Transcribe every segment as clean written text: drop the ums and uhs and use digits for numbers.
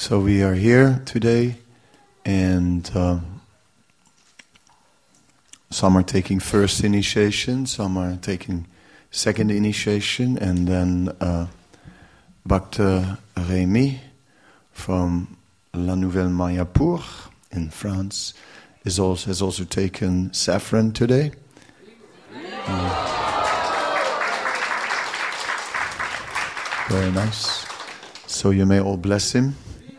So we are here today, and some are taking first initiation, some are taking second initiation, and then Bhakta Rémi from La Nouvelle Mayapur in France has also taken saffron today. Very nice. So you may all bless him.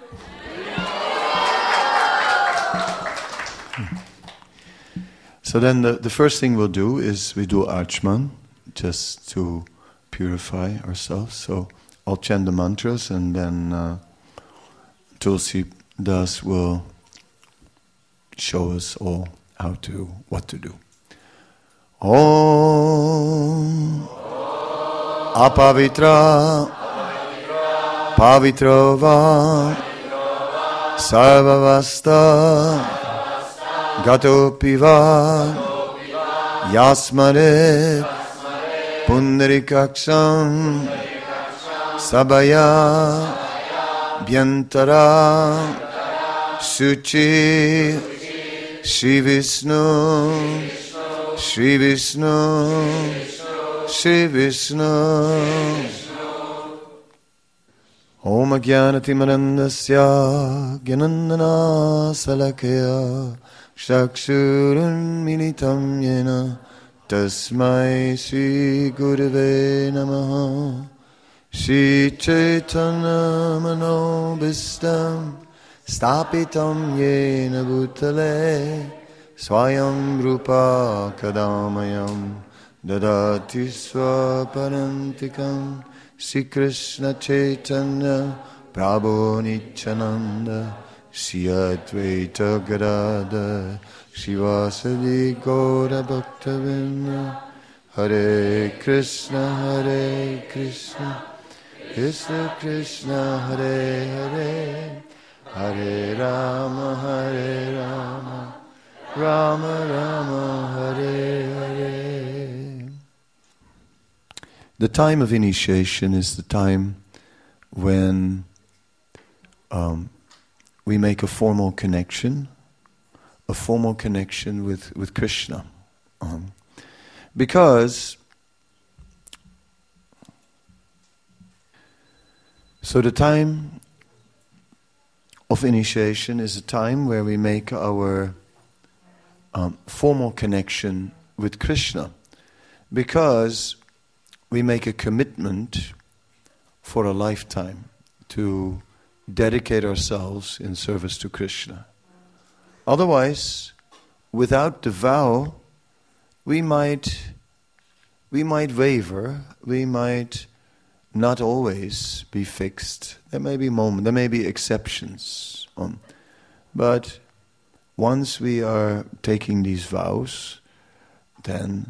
So then the first thing we'll do is we do Achman, just to purify ourselves. So I'll chant the mantras, and then Tulsi Das will show us all what to do. Om Apavitra Pavitro Va Sarvavasta Gato Piva Yasmare Pundarikaksam Sabaya Byantara Suchi Shri Vishnu Shri Vishnu Shri Vishnu Om Jnanatimarandasya Gyanandana Salakaya Shakshurun Militam Yena Tasmai Shri Gurave Namaha Shri Chaitanya Manobhistam Stapitam Yena Bhutale Swayam Rupa Kadamayam Dadati Swaparantikam Shri Krishna Chaitanya Prabhu Nityananda Shri Advaita Gadadhar Shivasadi Gaura Bhaktavinda Hare Krishna Krishna Krishna Hare Hare Hare Rama Rama Rama Hare Hare. The time of initiation is the time when we make a formal connection with Krishna. Because so the time of initiation is a time where we make our formal connection with Krishna, because we make a commitment for a lifetime to dedicate ourselves in service to Krishna. Otherwise, without the vow, we might waver, we might not always be fixed. There may be exceptions. But once we are taking these vows, then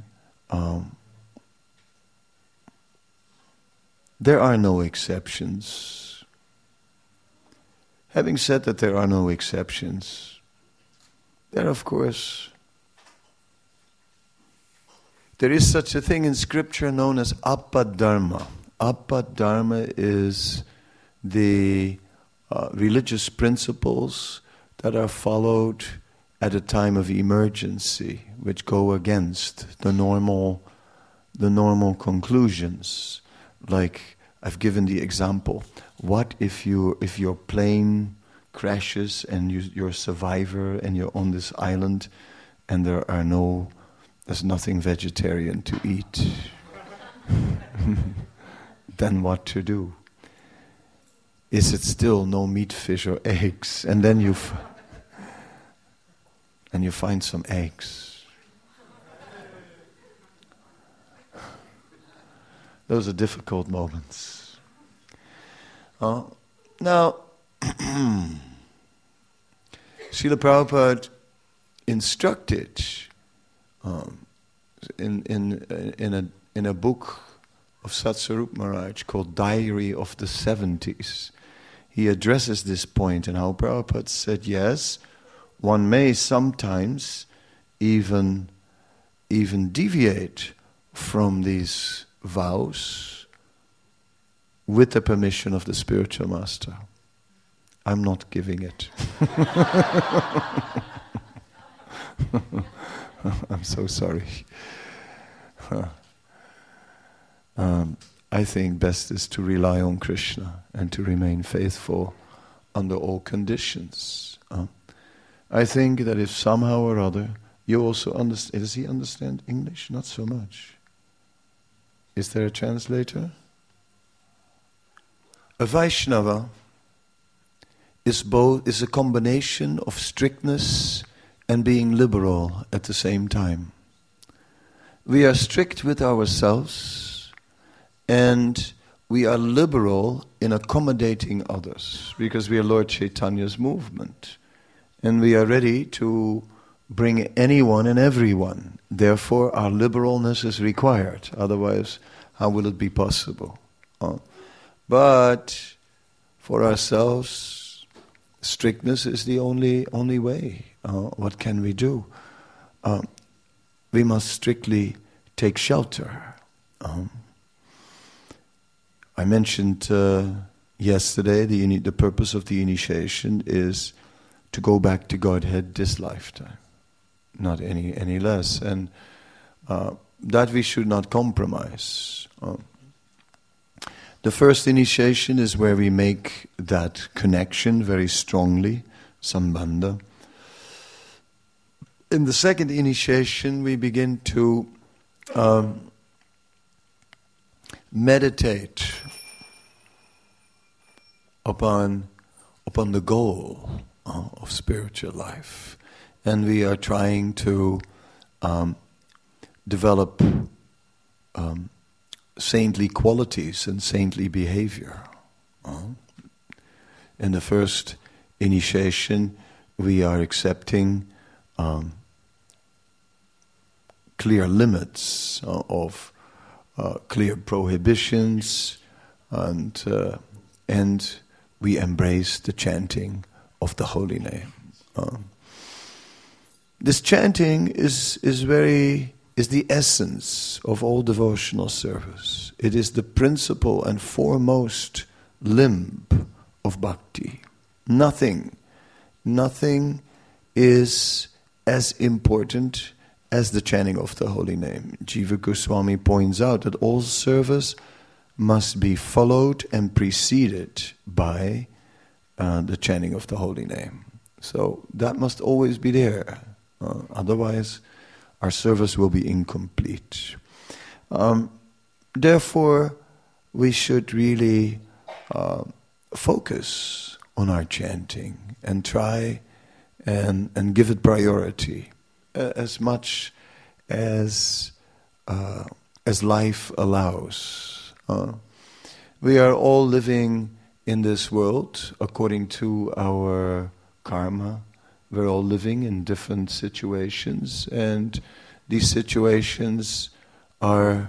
there are no exceptions. Having said that there are no exceptions, there is such a thing in scripture known as Apadharma. Apadharma is the religious principles that are followed at a time of emergency, which go against the normal conclusions. Like I've given the example: what if your plane crashes and you're a survivor and you're on this island and there's nothing vegetarian to eat? Then what to do? Is it still no meat, fish, or eggs? And then you find some eggs. Those are difficult moments. Now, Srila Prabhupada instructed in a book of Satsarup Maharaj called Diary of the 70s. He addresses this point, and how Prabhupada said, yes, one may sometimes even deviate from these vows with the permission of the spiritual master. I'm not giving it. I'm so sorry. I think best is to rely on Krishna and to remain faithful under all conditions. I think that if somehow or other you also understand, does he understand English? Not so much. Is there a translator? A Vaishnava is a combination of strictness and being liberal at the same time. We are strict with ourselves and we are liberal in accommodating others because we are Lord Chaitanya's movement and we are ready to bring anyone and everyone. Therefore our liberalness is required, otherwise how will it be possible? But for ourselves, strictness is the only way. What can we do? We must strictly take shelter. I mentioned yesterday the purpose of the initiation is to go back to Godhead this lifetime, not any less, and that we should not compromise. The first initiation is where we make that connection very strongly, sambandha. In the second initiation, we begin to meditate upon the goal of spiritual life, and we are trying to develop saintly qualities and saintly behavior. In the first initiation, we are accepting clear limits of clear prohibitions, and we embrace the chanting of the holy name. This chanting is the essence of all devotional service. It is the principal and foremost limb of bhakti. Nothing is as important as the chanting of the holy name. Jiva Goswami points out that all service must be followed and preceded by the chanting of the holy name. So that must always be there. Otherwise, our service will be incomplete. Therefore, we should really focus on our chanting and try and give it priority as much as life allows. We are all living in this world according to our karma. We're all living in different situations, and these situations are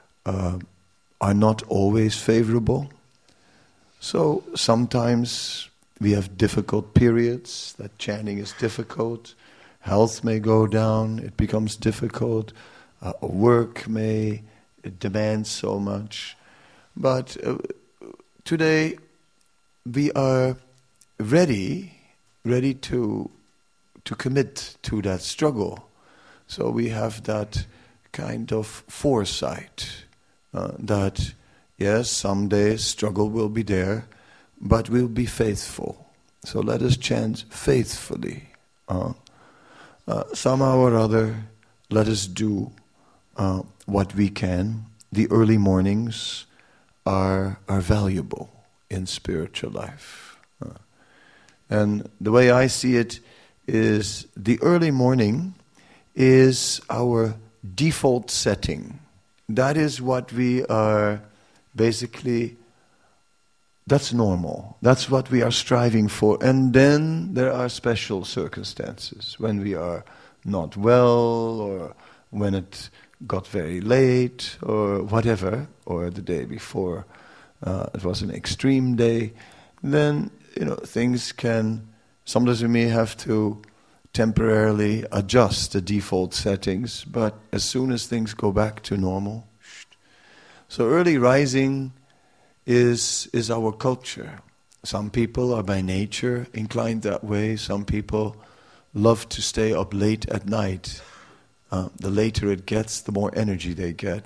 not always favorable. So sometimes we have difficult periods, that chanting is difficult, health may go down, it becomes difficult, work may demand so much. But today we are ready to commit to that struggle. So we have that kind of foresight that yes, someday struggle will be there, but we'll be faithful. So let us chant faithfully. Somehow or other, let us do what we can. The early mornings are valuable in spiritual life. And the way I see it is the early morning is our default setting. That is what we are basically, that's normal. That's what we are striving for. And then there are special circumstances when we are not well, or when it got very late, or whatever, or the day before it was an extreme day. Then, things can, sometimes we may have to temporarily adjust the default settings, but as soon as things go back to normal. So early rising is our culture. Some people are by nature inclined that way. Some people love to stay up late at night. The later it gets, the more energy they get.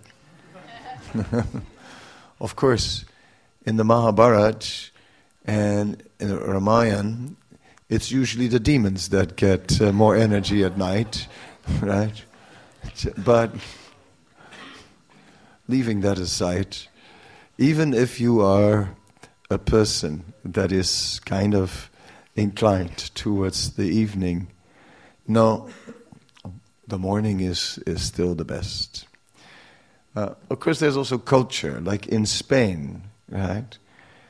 Of course, in the Mahabharata and in the Ramayana, it's usually the demons that get more energy at night, right? But leaving that aside, even if you are a person that is kind of inclined towards the evening, no, the morning is still the best. Of course, there's also culture, like in Spain, right?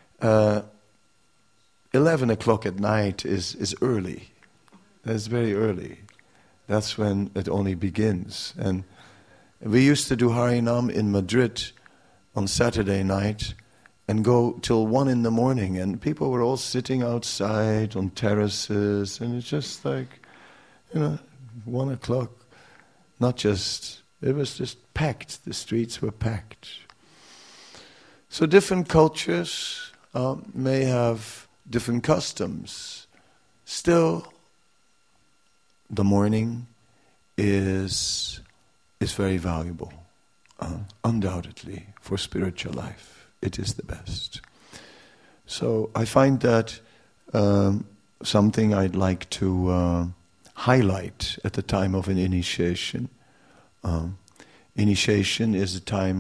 11 o'clock at night is early. That's very early. That's when it only begins. And we used to do Harinam in Madrid on Saturday night and go till 1 in the morning, and people were all sitting outside on terraces, and it's just like, 1 o'clock. It was just packed. The streets were packed. So different cultures may have different customs. Still, the morning is very valuable, undoubtedly, for spiritual life. It is the best. So I find that something I'd like to highlight at the time of an initiation. Initiation is a time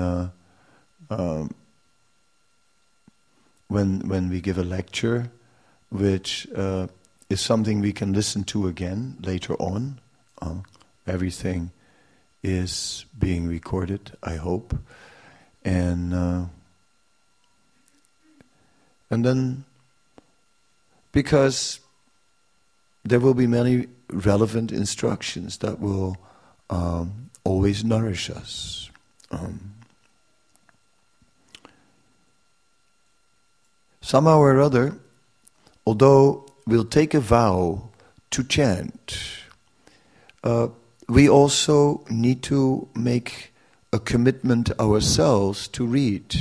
when we give a lecture, which is something we can listen to again later on. Everything is being recorded, I hope, and then because there will be many relevant instructions that will always nourish us. Somehow or other, although we'll take a vow to chant, we also need to make a commitment ourselves to read.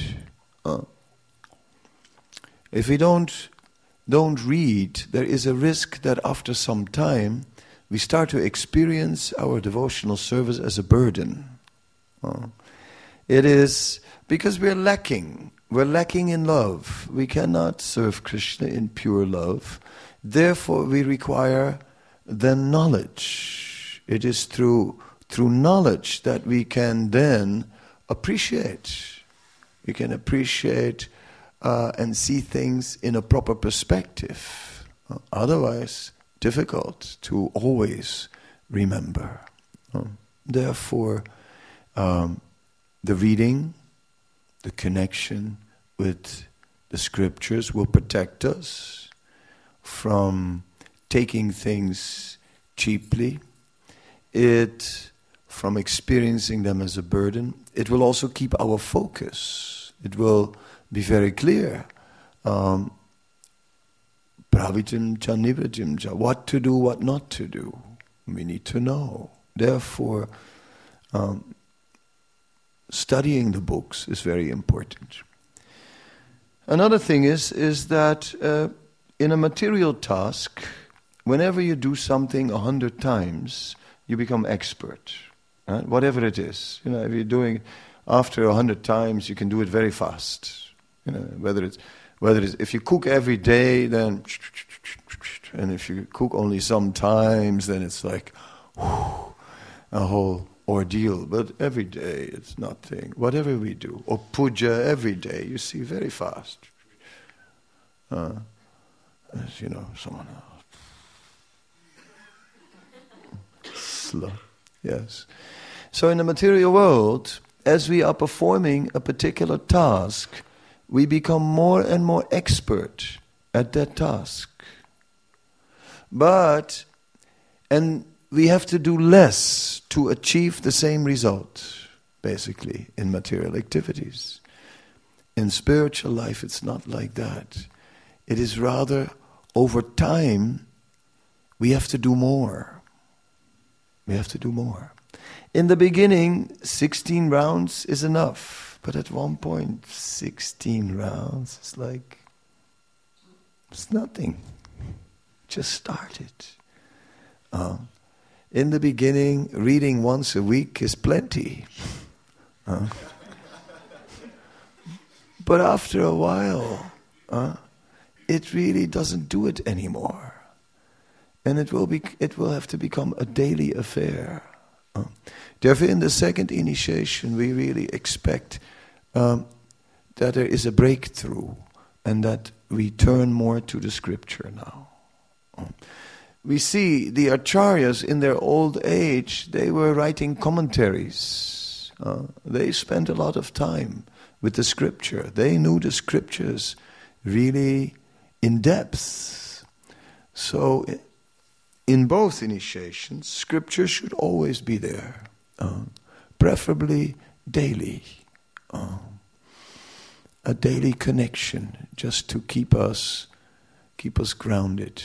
If we don't read, there is a risk that after some time we start to experience our devotional service as a burden. It is because we're lacking. We're lacking in love. We cannot serve Krishna in pure love. Therefore, we require then knowledge. It is through knowledge that we can then appreciate. We can appreciate and see things in a proper perspective. Otherwise, difficult to always remember. Therefore, the reading, the connection with the scriptures will protect us from taking things cheaply, from experiencing them as a burden. It will also keep our focus. It will be very clear. Pravitim cha nivritim cha. What to do, what not to do. We need to know. Therefore, studying the books is very important. Another thing is that in a material task, whenever you do something 100 times, you become expert. Right? Whatever it is. If you're doing it after 100 times, you can do it very fast. Whether it's if you cook every day, then, and if you cook only sometimes, then it's like a whole ordeal. But every day, it's nothing. Whatever we do, or puja every day, you see very fast. Someone slow. Yes. So in the material world, as we are performing a particular task, we become more and more expert at that task. And we have to do less to achieve the same result, basically, in material activities. In spiritual life, it's not like that. It is rather, over time, we have to do more. We have to do more. In the beginning, 16 rounds is enough. But at one point, 16 rounds is like, It's nothing. Just start it. In the beginning, reading once a week is plenty. But after a while, it really doesn't do it anymore. And it will have to become a daily affair. Therefore, in the second initiation, we really expect that there is a breakthrough and that we turn more to the scripture now. We see the acharyas in their old age, they were writing commentaries. They spent a lot of time with the scripture. They knew the scriptures really in depth. So in both initiations, scripture should always be there, preferably daily. A daily connection, just to keep us grounded.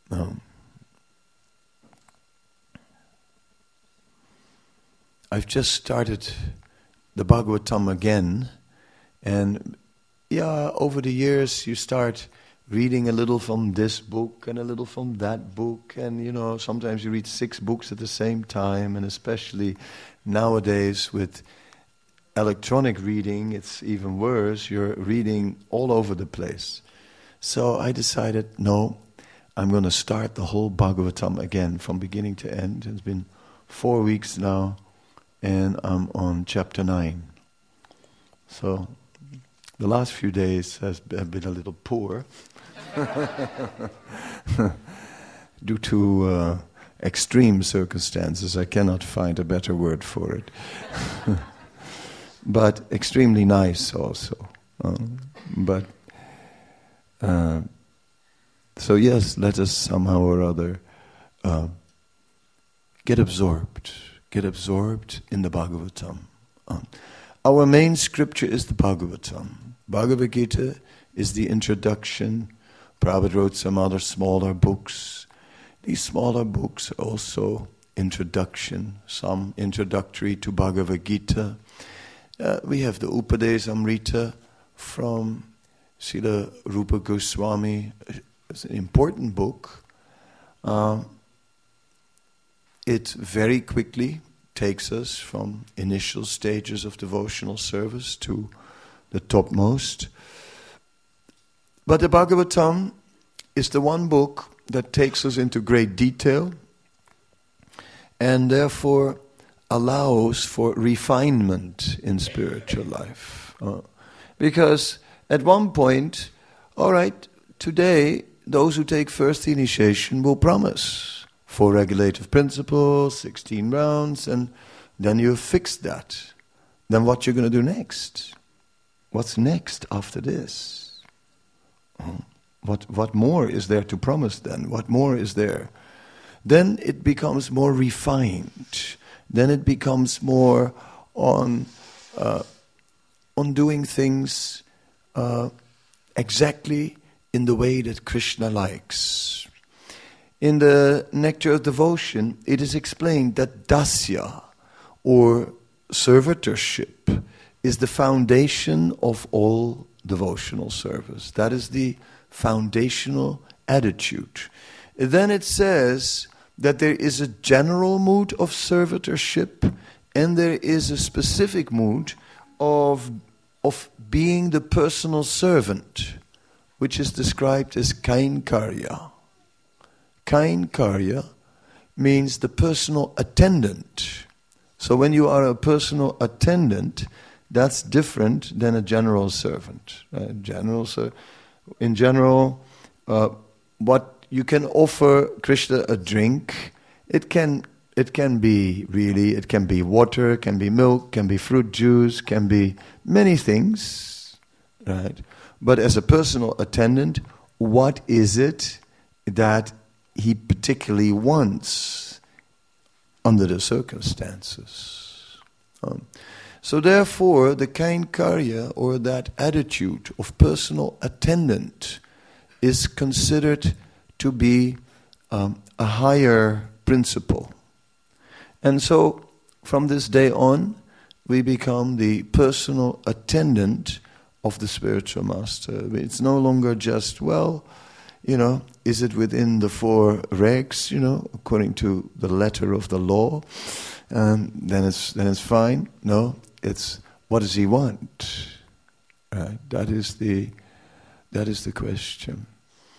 I've just started the Bhagavatam again, and over the years you start reading a little from this book and a little from that book, and sometimes you read 6 books at the same time, and especially nowadays with electronic reading, it's even worse. You're reading all over the place. So I decided, no, I'm going to start the whole Bhagavatam again from beginning to end. It's been 4 weeks now, and I'm on chapter 9. So the last few days have been a little poor due to extreme circumstances. I cannot find a better word for it. But extremely nice also. So yes, let us somehow or other get absorbed in the Bhagavatam. Our main scripture is the Bhagavatam. Bhagavad Gita is the introduction. Prabhupada wrote some other smaller books. These smaller books are also introduction, some introductory to Bhagavad Gita. We have the Upadesamrita from Srila Rupa Goswami. It's an important book. It very quickly takes us from initial stages of devotional service to the topmost. But the Bhagavatam is the one book that takes us into great detail and therefore allows for refinement in spiritual life. Because at one point, all right, today, those who take first initiation will promise 4 regulative principles, 16 rounds, and then you've fixed that. Then what you're going to do next? What's next after this? What more is there to promise then? What more is there? Then it becomes more refined. Then it becomes more on doing things exactly in the way that Krishna likes. In the Nectar of Devotion, it is explained that dasya, or servitorship, is the foundation of all devotional service. That is the foundational attitude. Then it says that there is a general mood of servitorship and there is a specific mood of being the personal servant, which is described as kainkarya. Kainkarya means the personal attendant. So when you are a personal attendant, that's different than a general servant. In general, what you can offer Krishna a drink. It can be water, it can be milk, can be fruit juice, can be many things, right? But as a personal attendant, what is it that he particularly wants under the circumstances? So therefore, the kainkarya, or that attitude of personal attendant, is considered to be a higher principle. And so, from this day on, we become the personal attendant of the spiritual master. It's no longer just, is it within the 4 regs, according to the letter of the law? Then it's fine. No, it's what does he want? Right? That is the question.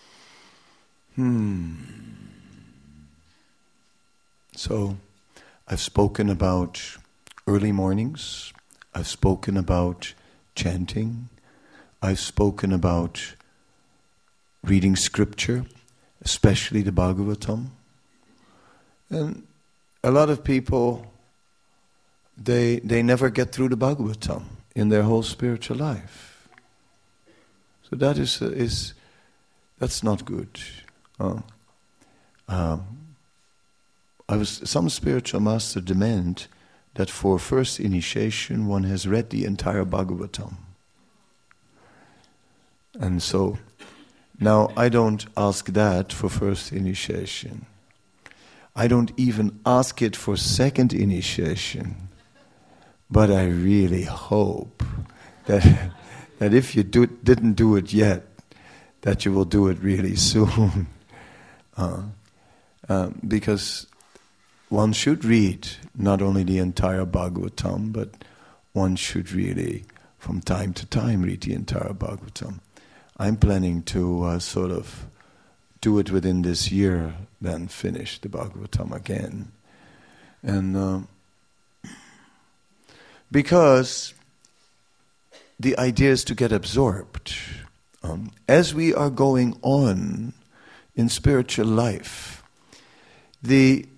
So, I've spoken about early mornings. I've spoken about chanting. I've spoken about reading scripture, especially the Bhagavatam. And a lot of people, they never get through the Bhagavatam in their whole spiritual life. So that that's not good. Some spiritual master demand that for first initiation one has read the entire Bhagavatam. And so, now I don't ask that for first initiation. I don't even ask it for second initiation. But I really hope that if you didn't do it yet, that you will do it really soon. Because one should read not only the entire Bhagavatam, but one should really, from time to time, read the entire Bhagavatam. I'm planning to sort of do it within this year, then finish the Bhagavatam again. And because the idea is to get absorbed. As we are going on in spiritual life, we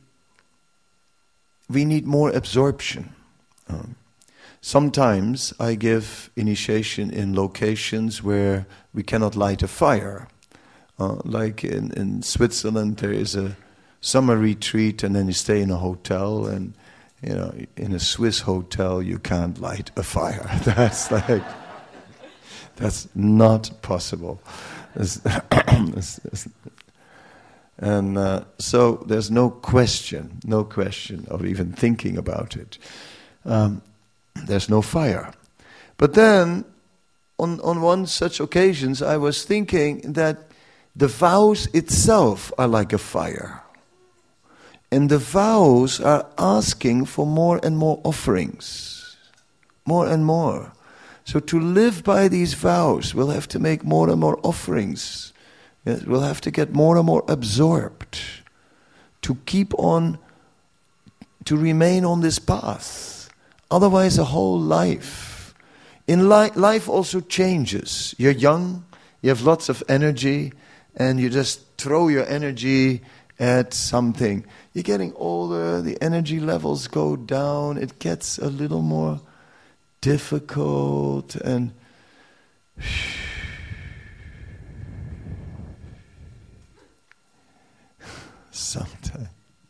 need more absorption. Sometimes I give initiation in locations where we cannot light a fire. Like in Switzerland, there is a summer retreat and then you stay in a hotel, and in a Swiss hotel you can't light a fire. That's not possible. And so there's no question of even thinking about it. There's no fire. But then, on one such occasions, I was thinking that the vows itself are like a fire. And the vows are asking for more and more offerings. More and more. So to live by these vows, we'll have to make more and more offerings. Yes, we'll have to get more and more absorbed to keep on, to remain on this path. Otherwise, a whole life. In life also changes. You're young, you have lots of energy, and you just throw your energy at something. You're getting older, the energy levels go down, it gets a little more difficult, and sometimes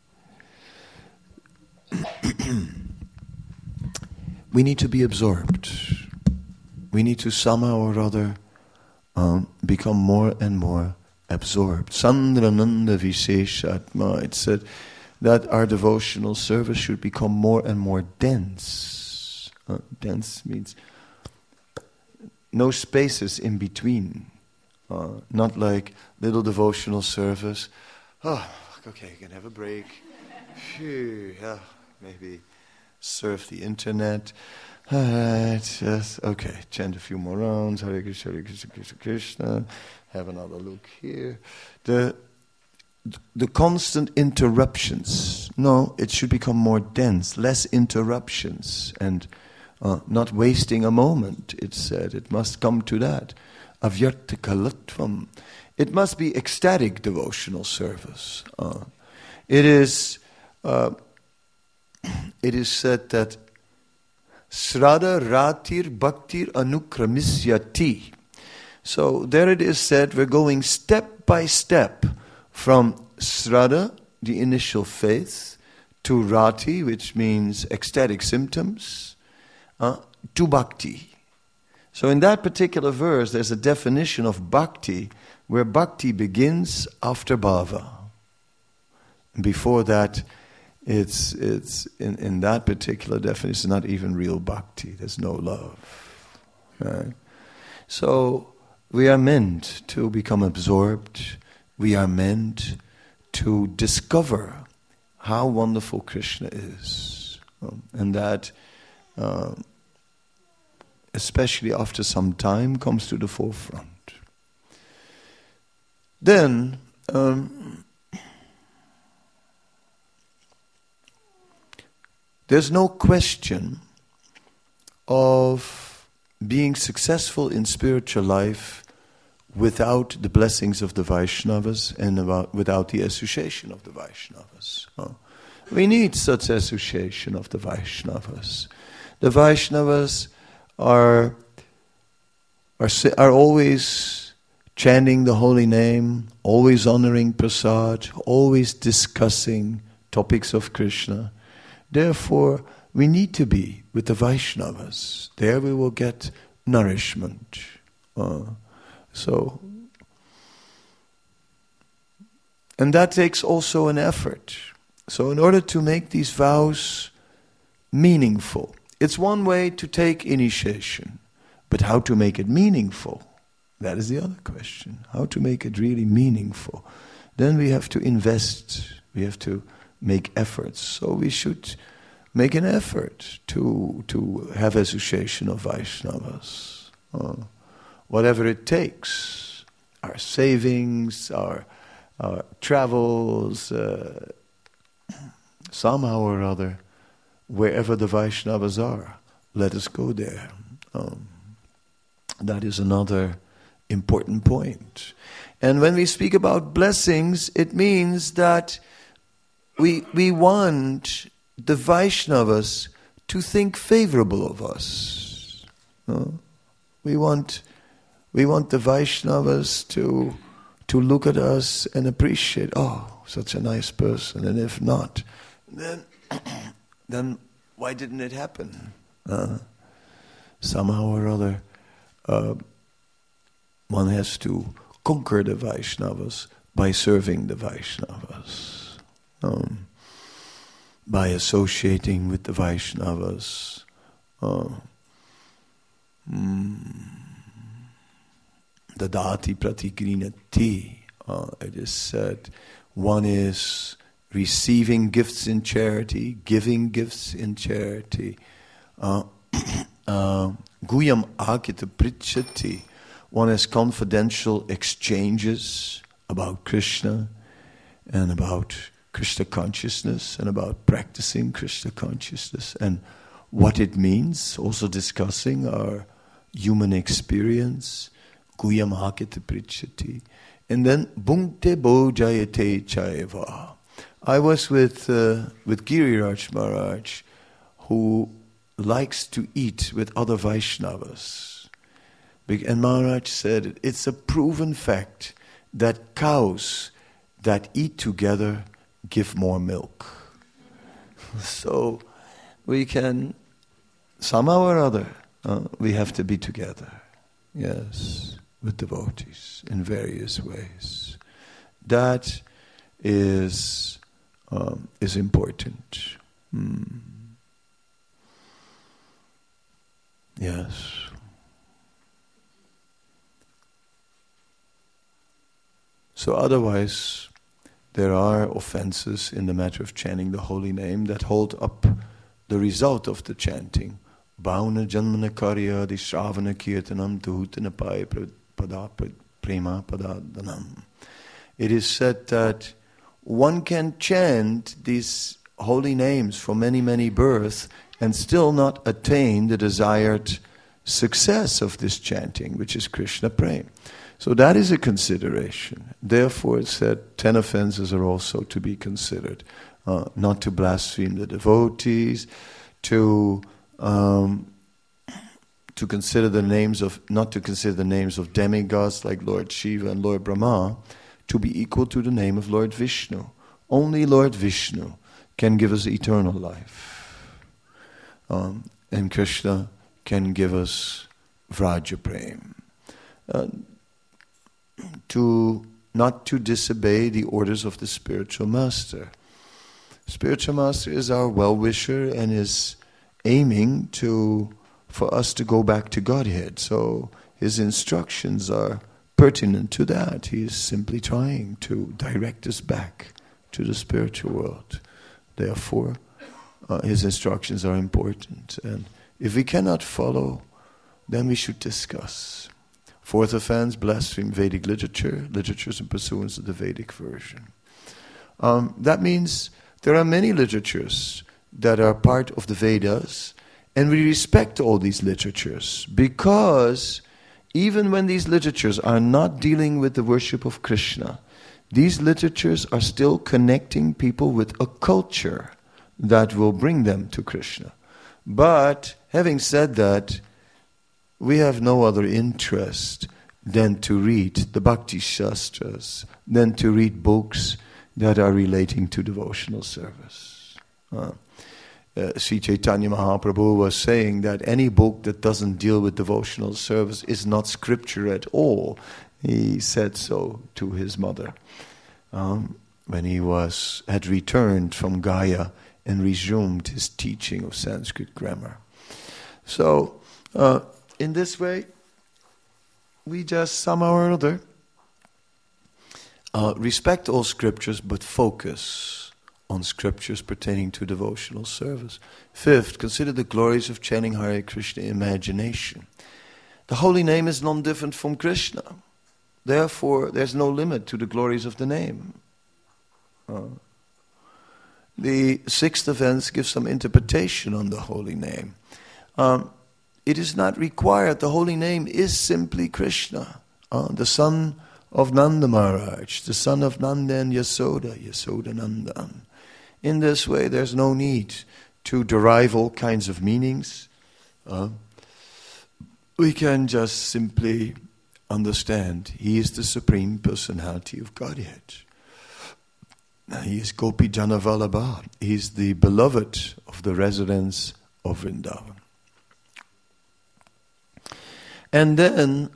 we need to be absorbed. We need to somehow or other become more and more absorbed. Sandrananda Visheshatma, it said that our devotional service should become more and more dense. Dense means no spaces in between. Not like little devotional service. Oh, okay, you can have a break. Phew, yeah, maybe surf the internet. Just, okay, chant a few more rounds. Hare Krishna, Hare Krishna, Krishna Krishna. Have another look here. The constant interruptions. No, it should become more dense, less interruptions, and not wasting a moment, it said. It must come to that. Avyartikalatvam. It must be ecstatic devotional service. It is said that Srada Ratir Bhaktir Anukramisyati. So there it is said, we're going step by step from Srada, the initial faith, to Rati, which means ecstatic symptoms, to Bhakti. So in that particular verse, there's a definition of Bhakti, where Bhakti begins after Bhava. Before that, it's in that particular definition, it's not even real Bhakti. There's no love. Right? So we are meant to become absorbed, we are meant to discover how wonderful Krishna is. And that, especially after some time, comes to the forefront. Then, there's no question of being successful in spiritual life without the blessings of the Vaishnavas and without the association of the Vaishnavas. We need such association of the Vaishnavas. The Vaishnavas are always chanting the holy name, always honoring prasad, always discussing topics of Krishna. Therefore, we need to be with the Vaishnavas. There we will get nourishment. And that takes also an effort. So in order to make these vows meaningful, it's one way to take initiation. But how to make it meaningful? That is the other question. How to make it really meaningful? Then we have to invest. We have to make efforts. So we should make an effort to have association of Vaishnavas. Whatever it takes. Our savings, our travels, somehow or other, wherever the Vaishnavas are, let us go there. That is another important point. And when we speak about blessings, it means that we want the Vaishnavas to think favorable of us. We want the Vaishnavas to look at us and appreciate, oh, such a nice person. And if not, then why didn't it happen? Somehow or other, one has to conquer the Vaishnavas by serving the Vaishnavas, by associating with the Vaishnavas. Dadati pratigrinati. It is said, one is receiving gifts in charity, giving gifts in charity. Guyam akita prichati. One has confidential exchanges about Krishna and about Krishna consciousness and about practicing Krishna consciousness and what it means, also discussing our human experience. Guyam akita prichati. And then bhunkte bojayate chaiva. I was with Giriraj Maharaj, who likes to eat with other Vaishnavas. And Maharaj said, it's a proven fact that cows that eat together give more milk. So we can, somehow or other, we have to be together. Yes, with devotees in various ways. That is important. Yes. So otherwise, there are offenses in the matter of chanting the holy name that hold up the result of the chanting. Bhauna janmana karya di shravana kirtanam tuhutana paya pada prema padadanam. It is said that one can chant these holy names for many, many births and still not attain the desired success of this chanting, which is Krishna prema. So that is a consideration. Therefore, it's said 10 offenses are also to be considered. Not to blaspheme the devotees, to consider the names of, not to consider the names of demigods like Lord Shiva and Lord Brahma, to be equal to the name of Lord Vishnu. Only Lord Vishnu can give us eternal life. And Krishna can give us Vraja Prem. Not to disobey the orders of the spiritual master. Spiritual master is our well-wisher and is aiming for us to go back to Godhead. So his instructions are pertinent to that. He is simply trying to direct us back to the spiritual world. Therefore, his instructions are important. And if we cannot follow, then we should discuss. Fourth offense, blaspheme Vedic literature, literatures in pursuance of the Vedic version. That means there are many literatures that are part of the Vedas, and we respect all these literatures because even when these literatures are not dealing with the worship of Krishna, these literatures are still connecting people with a culture that will bring them to Krishna. But having said that, we have no other interest than to read the Bhakti Shastras, than to read books that are relating to devotional service. Sri Chaitanya Mahaprabhu was saying that any book that doesn't deal with devotional service is not scripture at all. He said so to his mother when he had returned from Gaya and resumed his teaching of Sanskrit grammar. So, in this way, we just somehow or other respect all scriptures, but focus on scriptures pertaining to devotional service. Fifth, consider the glories of chanting Hare Krishna imagination. The holy name is non-different from Krishna. Therefore, there's no limit to the glories of the name. The sixth offense gives some interpretation on the holy name. It is not required. The holy name is simply Krishna, the son of Nanda Maharaj, the son of Nanda and Yasoda, Yasoda Nandan. In this way, there's no need to derive all kinds of meanings. We can just simply understand He is the Supreme Personality of Godhead. He is Gopi Jana Vallabha. He is the beloved of the residents of Vrindavan. And then,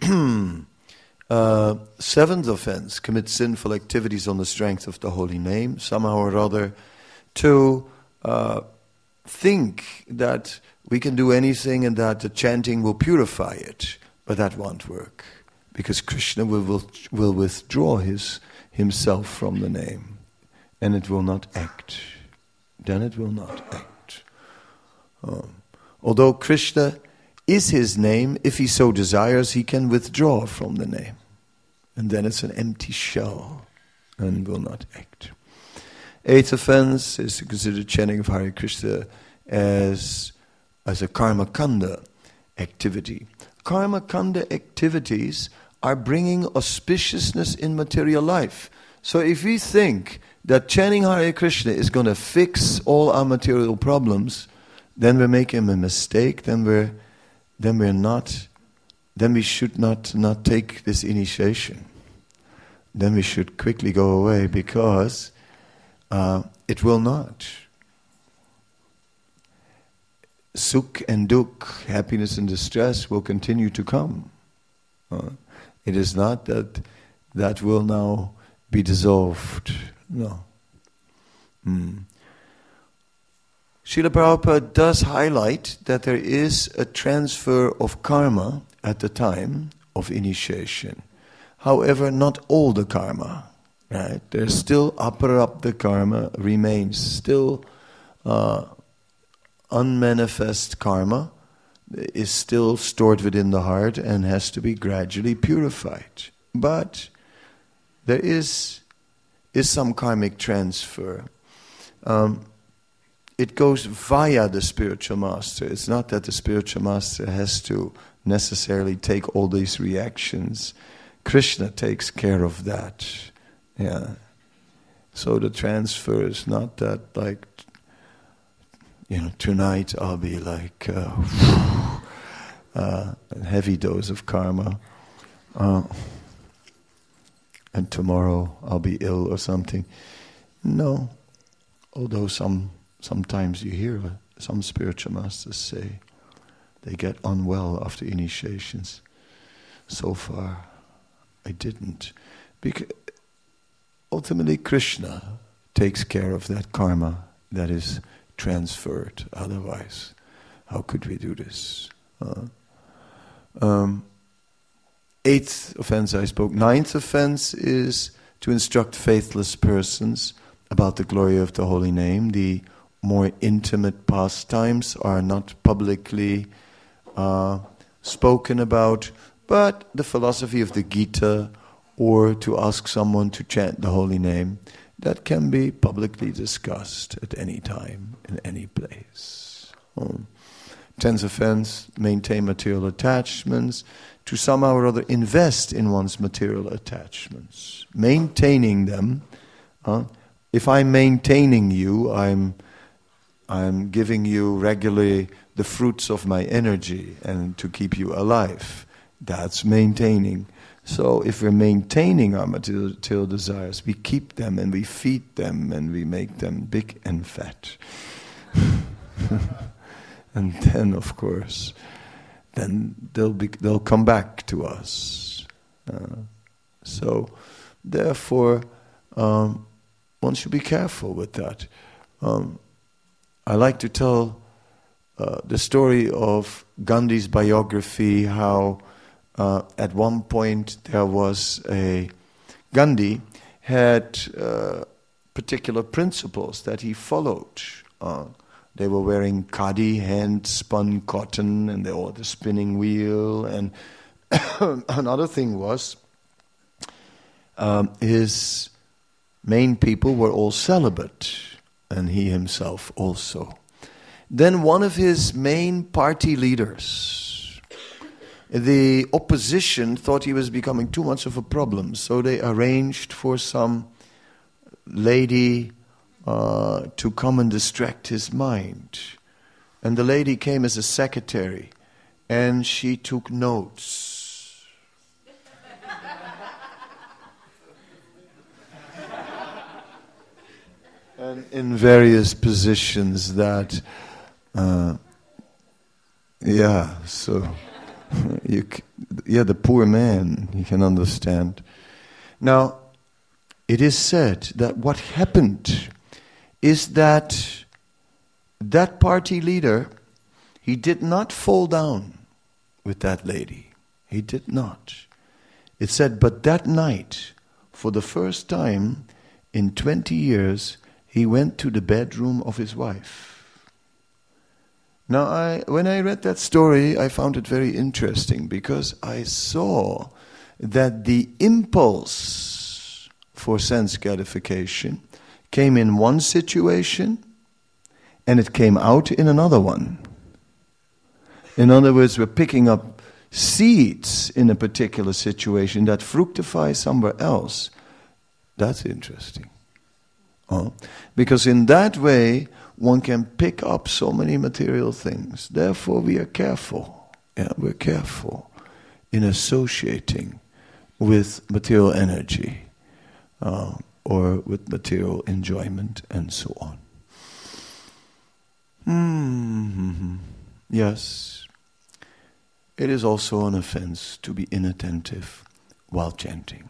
seventh offense, commit sinful activities on the strength of the holy name, somehow or other, to think that we can do anything and that the chanting will purify it, but that won't work, because Krishna will withdraw himself from the name, and it will not act. Then it will not act. Although Krishna is his name, if he so desires, he can withdraw from the name. And then it's an empty shell and will not act. Eighth offense is to consider chanting of Hare Krishna as a karma kanda activity. Karma kanda activities are bringing auspiciousness in material life. So if we think that chanting Hare Krishna is going to fix all our material problems, then we're making a mistake. Then we should not take this initiation. Then we should quickly go away, because it will not. Sukh and dukh, happiness and distress, will continue to come. It is not that will now be dissolved. No. Srila Prabhupada does highlight that there is a transfer of karma at the time of initiation. However, not all the karma, right? There's still aparabdha karma remains, still unmanifest karma is still stored within the heart and has to be gradually purified. But there is some karmic transfer. It goes via the spiritual master. It's not that the spiritual master has to necessarily take all these reactions. Krishna takes care of that. Yeah. So the transfer is not that like, tonight I'll be like a heavy dose of karma, and tomorrow I'll be ill or something. No. Although sometimes you hear some spiritual masters say they get unwell after initiations. So far, I didn't. Because ultimately Krishna takes care of that karma that is transferred. Otherwise, how could we do this? 8th offense I spoke. 9th offense is to instruct faithless persons about the glory of the holy name. The more intimate pastimes are not publicly spoken about, but the philosophy of the Gita, or to ask someone to chant the holy name, that can be publicly discussed at any time, in any place. 10th offense, maintain material attachments, to somehow or other invest in one's material attachments. Maintaining them. If I'm maintaining you, I'm giving you regularly the fruits of my energy and to keep you alive. That's maintaining. So if we're maintaining our material desires, we keep them and we feed them and we make them big and fat. And then, of course, then they'll come back to us. So, therefore, one should be careful with that. I like to tell the story of Gandhi's biography, how at one point there was Gandhi had particular principles that he followed. They were wearing khadi, hand-spun cotton, and they all had a spinning wheel. And another thing was, his main people were all celibate, and he himself also. Then one of his main party leaders, the opposition thought he was becoming too much of a problem, so they arranged for some lady to come and distract his mind. And the lady came as a secretary, and she took notes. And in various positions that, the poor man, you can understand. Now, it is said that what happened is that party leader, he did not fall down with that lady. He did not. It said, but that night, for the first time in 20 years, he went to the bedroom of his wife. Now, when I read that story, I found it very interesting because I saw that the impulse for sense gratification came in one situation and it came out in another one. In other words, we're picking up seeds in a particular situation that fructify somewhere else. That's interesting. Because in that way, one can pick up so many material things. Therefore, we are careful. We're careful in associating with material energy. Or with material enjoyment and so on. Yes, it is also an offense to be inattentive while chanting.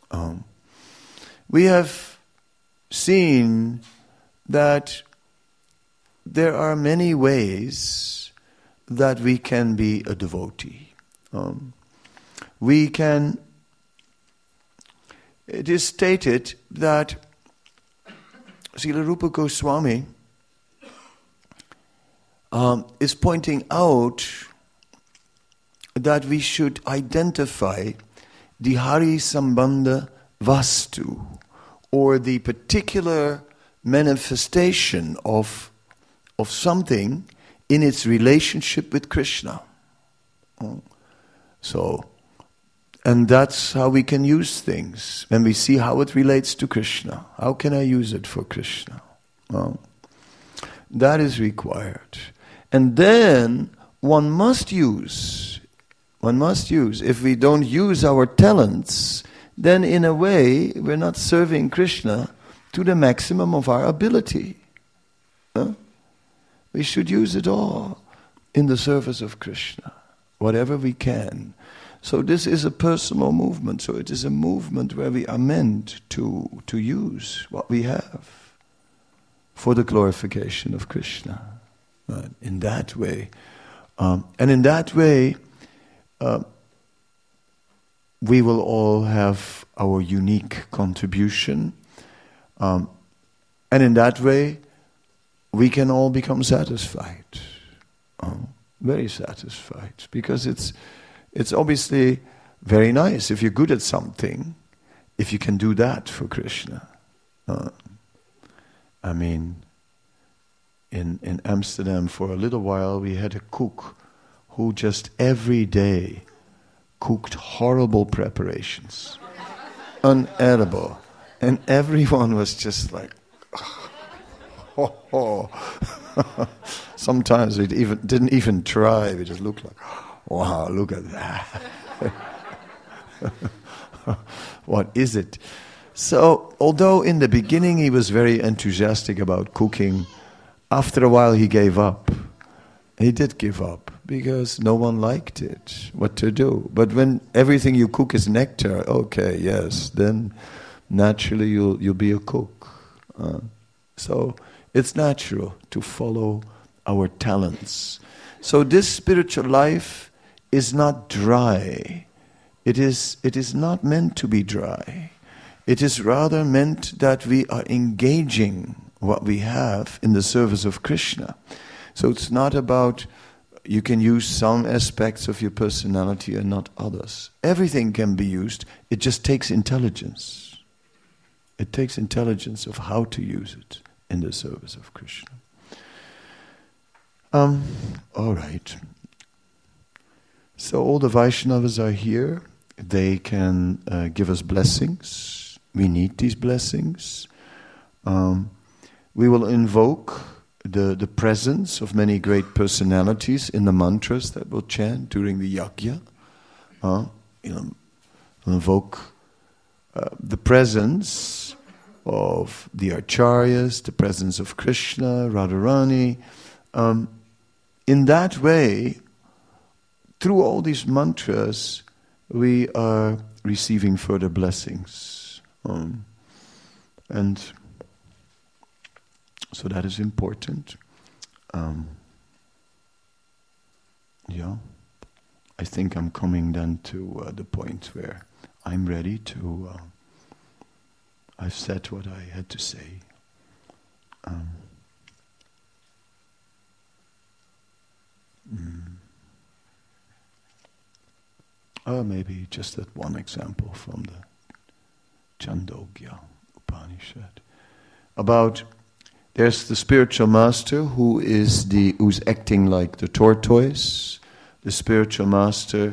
We have seen that there are many ways that we can be a devotee. It is stated that Srila Rupa Goswami is pointing out that we should identify the Hari Sambandha Vastu, or the particular manifestation of something in its relationship with Krishna. And that's how we can use things, when we see how it relates to Krishna. How can I use it for Krishna? That is required. And then one must use. If we don't use our talents, then in a way we're not serving Krishna to the maximum of our ability. We should use it all in the service of Krishna, whatever we can. So this is a personal movement. So it is a movement where we are meant to use what we have for the glorification of Krishna. In that way. And in that way, we will all have our unique contribution. And in that way, we can all become satisfied. Very satisfied. Because it's obviously very nice if you're good at something, if you can do that for Krishna. I mean, in Amsterdam for a little while we had a cook who just every day cooked horrible preparations. Unedible. And everyone was just like, oh. Sometimes we didn't even try. We just looked like, wow, look at that. What is it? So, although in the beginning he was very enthusiastic about cooking, after a while he gave up. He did give up because no one liked it. What to do? But when everything you cook is nectar, okay, yes, then naturally you'll be a cook. So it's natural to follow our talents. So this spiritual life is not dry. It is not meant to be dry. It is rather meant that we are engaging what we have in the service of Krishna. So it's not about you can use some aspects of your personality and not others. Everything can be used. It just takes intelligence. It takes intelligence of how to use it in the service of Krishna. All right. So all the Vaishnavas are here. They can give us blessings. We need these blessings. We will invoke the presence of many great personalities in the mantras that we'll chant during the yajna. We'll invoke the presence of the acharyas, the presence of Krishna, Radharani. In that way, through all these mantras, we are receiving further blessings. And so that is important. I think I'm coming then to the point where I'm ready to... I've said what I had to say. Maybe just that one example from the Chandogya Upanishad. About, there's the spiritual master who's acting like the tortoise, the spiritual master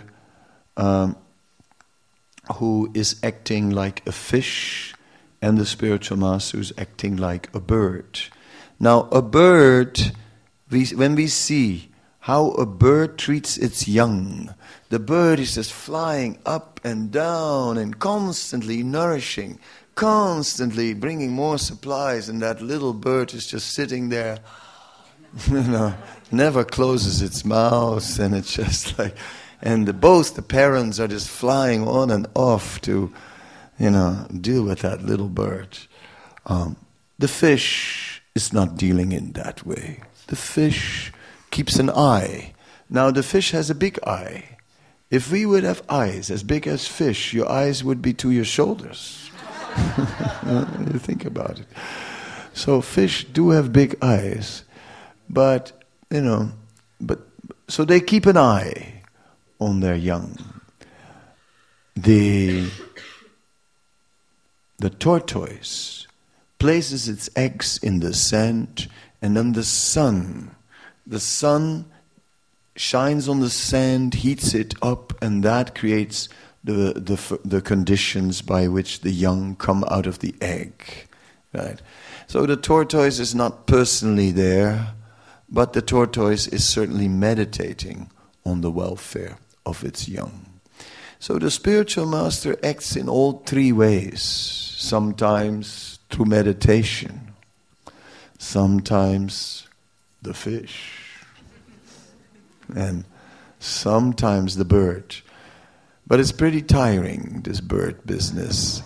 who is acting like a fish, and the spiritual master who's acting like a bird. Now, a bird, when we see how a bird treats its young, the bird is just flying up and down and constantly nourishing, constantly bringing more supplies, and that little bird is just sitting there, never closes its mouth, and it's just like, and both the parents are just flying on and off to, deal with that little bird. The fish is not dealing in that way. The fish keeps an eye. Now the fish has a big eye. If we would have eyes as big as fish, your eyes would be to your shoulders. You think about it. So fish do have big eyes, but so they keep an eye on their young. The tortoise places its eggs in the sand, and then the sun shines on the sand, heats it up, and that creates the conditions by which the young come out of the egg. Right? So the tortoise is not personally there, but the tortoise is certainly meditating on the welfare of its young. So the spiritual master acts in all three ways. Sometimes through meditation, sometimes the fish, and sometimes the bird. But it's pretty tiring, this bird business.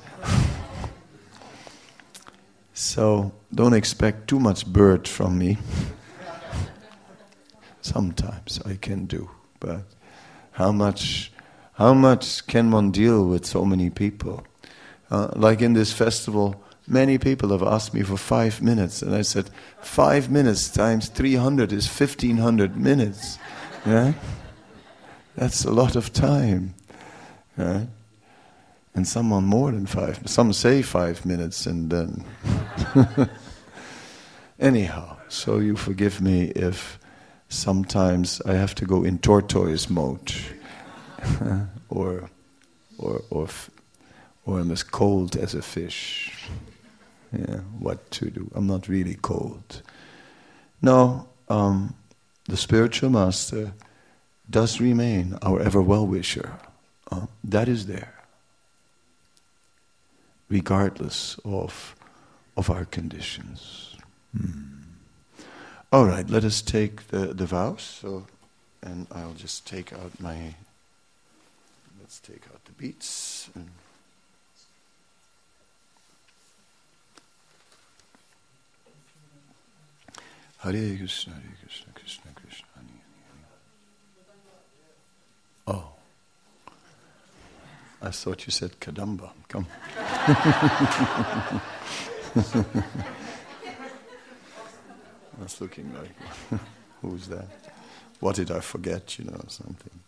So don't expect too much bird from me. Sometimes I can do, but how much How much can one deal with so many people? Like in this festival, many people have asked me for 5 minutes, and I said, 5 minutes times 300 is 1,500 minutes. Yeah? That's a lot of time. Right? And some want more than 5. Some say 5 minutes, and then... Anyhow, so you forgive me if sometimes I have to go in tortoise mode. or I'm as cold as a fish. Yeah, what to do? I'm not really cold. No, the spiritual master does remain our ever well-wisher. That is there, regardless of our conditions. All right, let us take the vows. So, and I'll just take out let's take out the beads. Hare Krishna, Krishna Krishna, Hare Hare. Oh, I thought you said Kadamba. Come. I was looking like, who's that? What did I forget, something.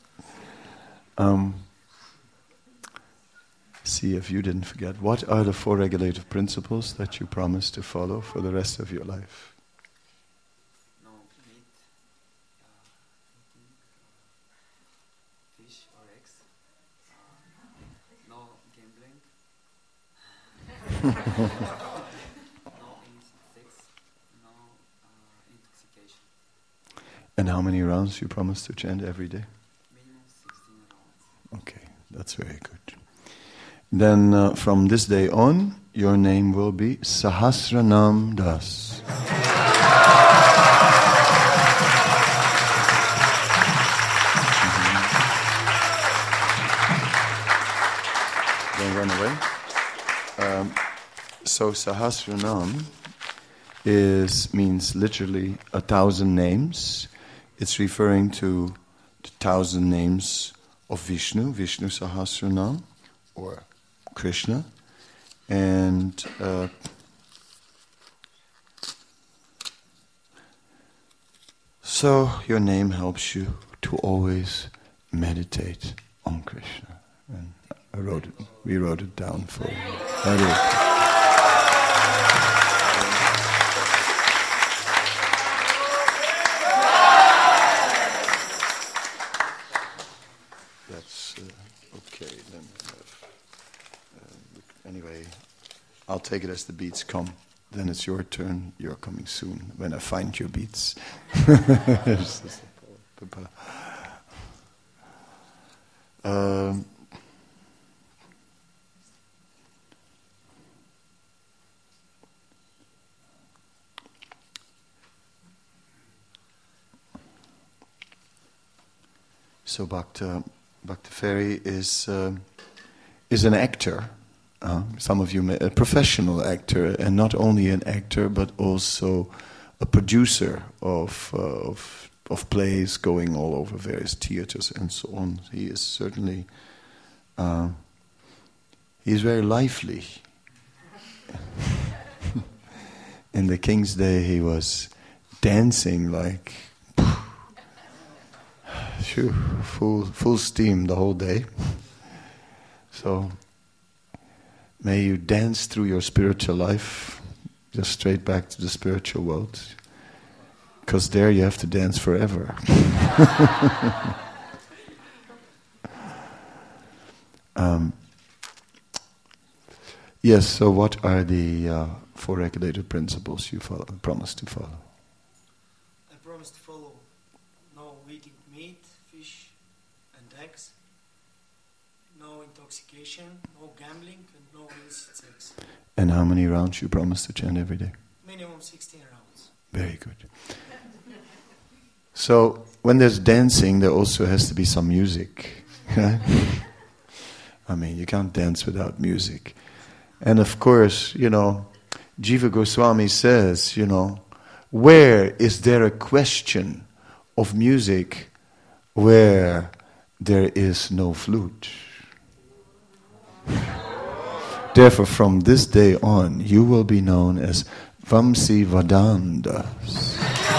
See if you didn't forget. What are the 4 regulative principles that you promise to follow for the rest of your life? No meat, fish or eggs, no gambling, no illicit sex, no intoxication. And how many rounds you promise to chant every day? Minimum 16 rounds. Okay, that's very good. Then from this day on, your name will be Sahasranam Das. Don't run away. So Sahasranam means literally 1,000 names. It's referring to the 1,000 names of Vishnu Sahasranam, or Krishna, and so your name helps you to always meditate on Krishna. And we wrote it down for you. That's okay then. Anyway, I'll take it as the beats come. Then it's your turn. You're coming soon when I find your beats. So Bhakta Ferry is an actor. Some of you may, a professional actor, and not only an actor, but also a producer of plays going all over various theaters and so on. He is certainly, he's very lively. In the King's Day, he was dancing like full steam the whole day. So may you dance through your spiritual life, just straight back to the spiritual world, because there you have to dance forever. Yes, so what are the 4 regulated principles you promise to follow? I promise to follow no eating meat, fish and eggs, no intoxication, no gambling, and no illicit sex. And how many rounds you promise to chant every day? Minimum 16 rounds. Very good. So when there's dancing, there also has to be some music. Right? I mean, you can't dance without music. And of course, Jiva Goswami says, where is there a question of music where there is no flute. Therefore, from this day on, you will be known as Vamsi Vadandas.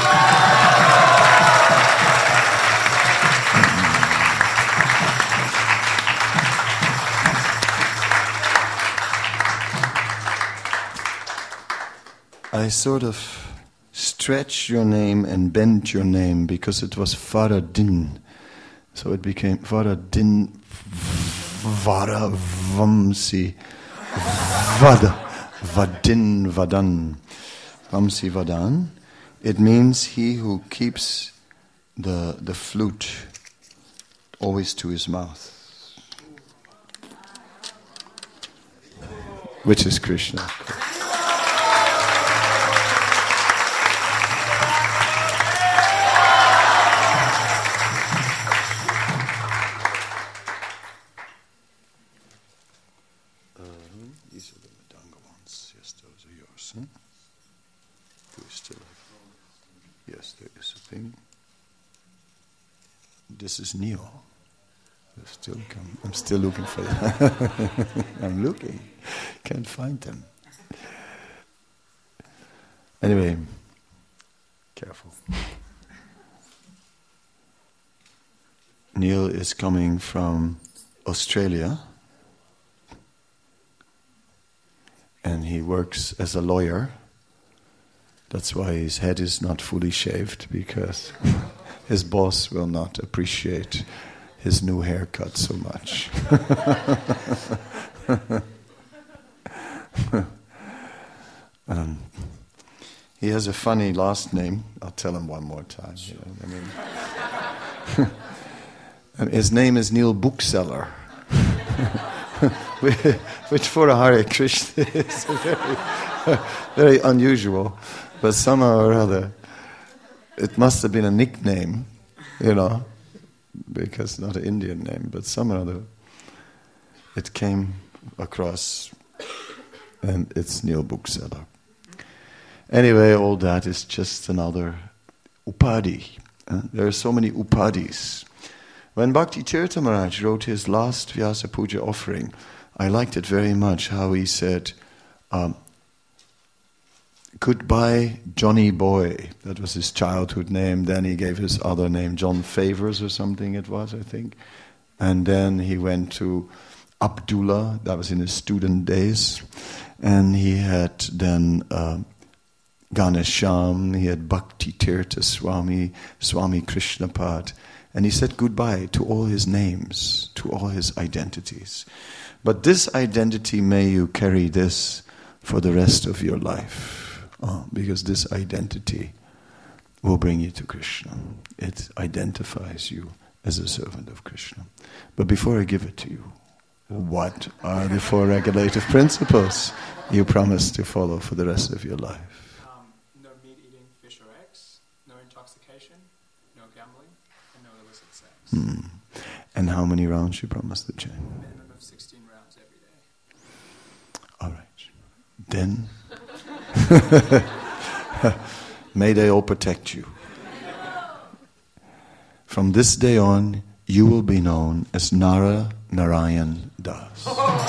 I sort of stretched your name and bent your name because it was Varadin. So it became Varadin Vara Vamsi Vada Vadin Vadan. Vamsi Vadan. It means he who keeps the flute always to his mouth. Which is Krishna. These are the Madanga ones. Yes, those are yours. Huh? Do we still have? Yes, there is a thing. This is Neil. I'm still looking for you. I'm looking. Can't find them. Anyway, careful. Neil is coming from Australia. And he works as a lawyer. That's why his head is not fully shaved, because his boss will not appreciate his new haircut so much. He has a funny last name. I'll tell him one more time. You know, and his name is Neil Bookseller. Which for a Hare Krishna is very, very unusual, but somehow or other, it must have been a nickname, you know, because not an Indian name, but somehow or other, it came across, and it's Neil Bookseller. Anyway, all that is just another upadhi. There are so many upadhis. When Bhakti Tirtha Maharaj wrote his last Vyasa Puja offering, I liked it very much how he said, goodbye Johnny Boy. That was his childhood name. Then he gave his other name, John Favors or something it was, I think. And then he went to Abdullah, that was in his student days. And he had then Ganesham, he had Bhakti Tirtha Swami, Swami Krishnapad. And he said goodbye to all his names, to all his identities. But this identity, may you carry this for the rest of your life. Because this identity will bring you to Krishna. It identifies you as a servant of Krishna. But before I give it to you, what are the 4 regulative principles you promise to follow for the rest of your life? No meat eating, fish or eggs, no intoxication, no gambling, and no illicit sex. And how many rounds you promise to chant? Minimum of 16 rounds every day. All right. Then, may they all protect you. From this day on, you will be known as Nara Narayan Das.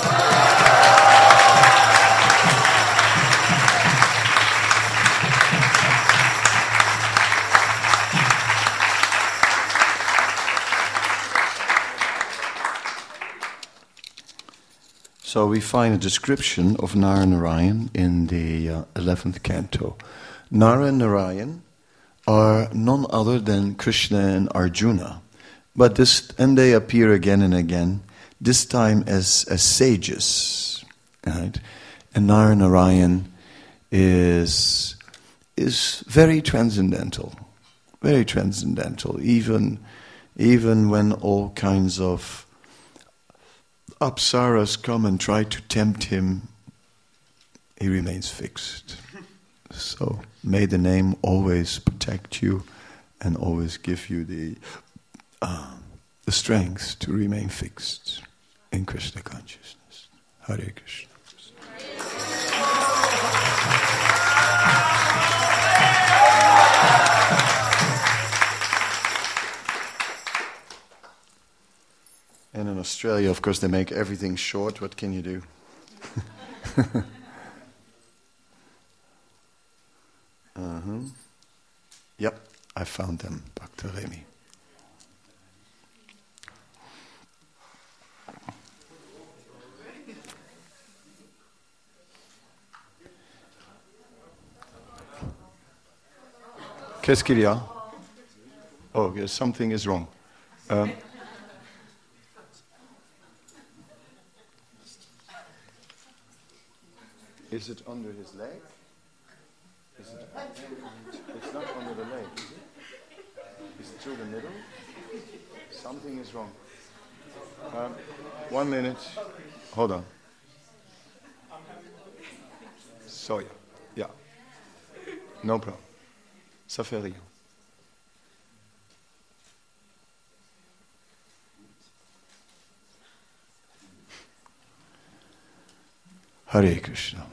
So we find a description of Nara Narayan in the 11th canto. Nara and Narayan are none other than Krishna and Arjuna, and they appear again and again, this time as sages, right? And Nara Narayan is very transcendental, even when all kinds of apsaras come and try to tempt him, he remains fixed. So may the name always protect you and always give you the strength to remain fixed in Krishna consciousness. Hare Krishna. Australia, of course, they make everything short. What can you do? Yep, I found them, Bhakta Remy. Qu'est-ce qu'il y a? Oh, yes, something is wrong. Is it under his leg? It's not under the leg, is it? Is it through the middle? Something is wrong. 1 minute. Hold on. So, yeah. No problem. Ça fait rien. Hare Krishna.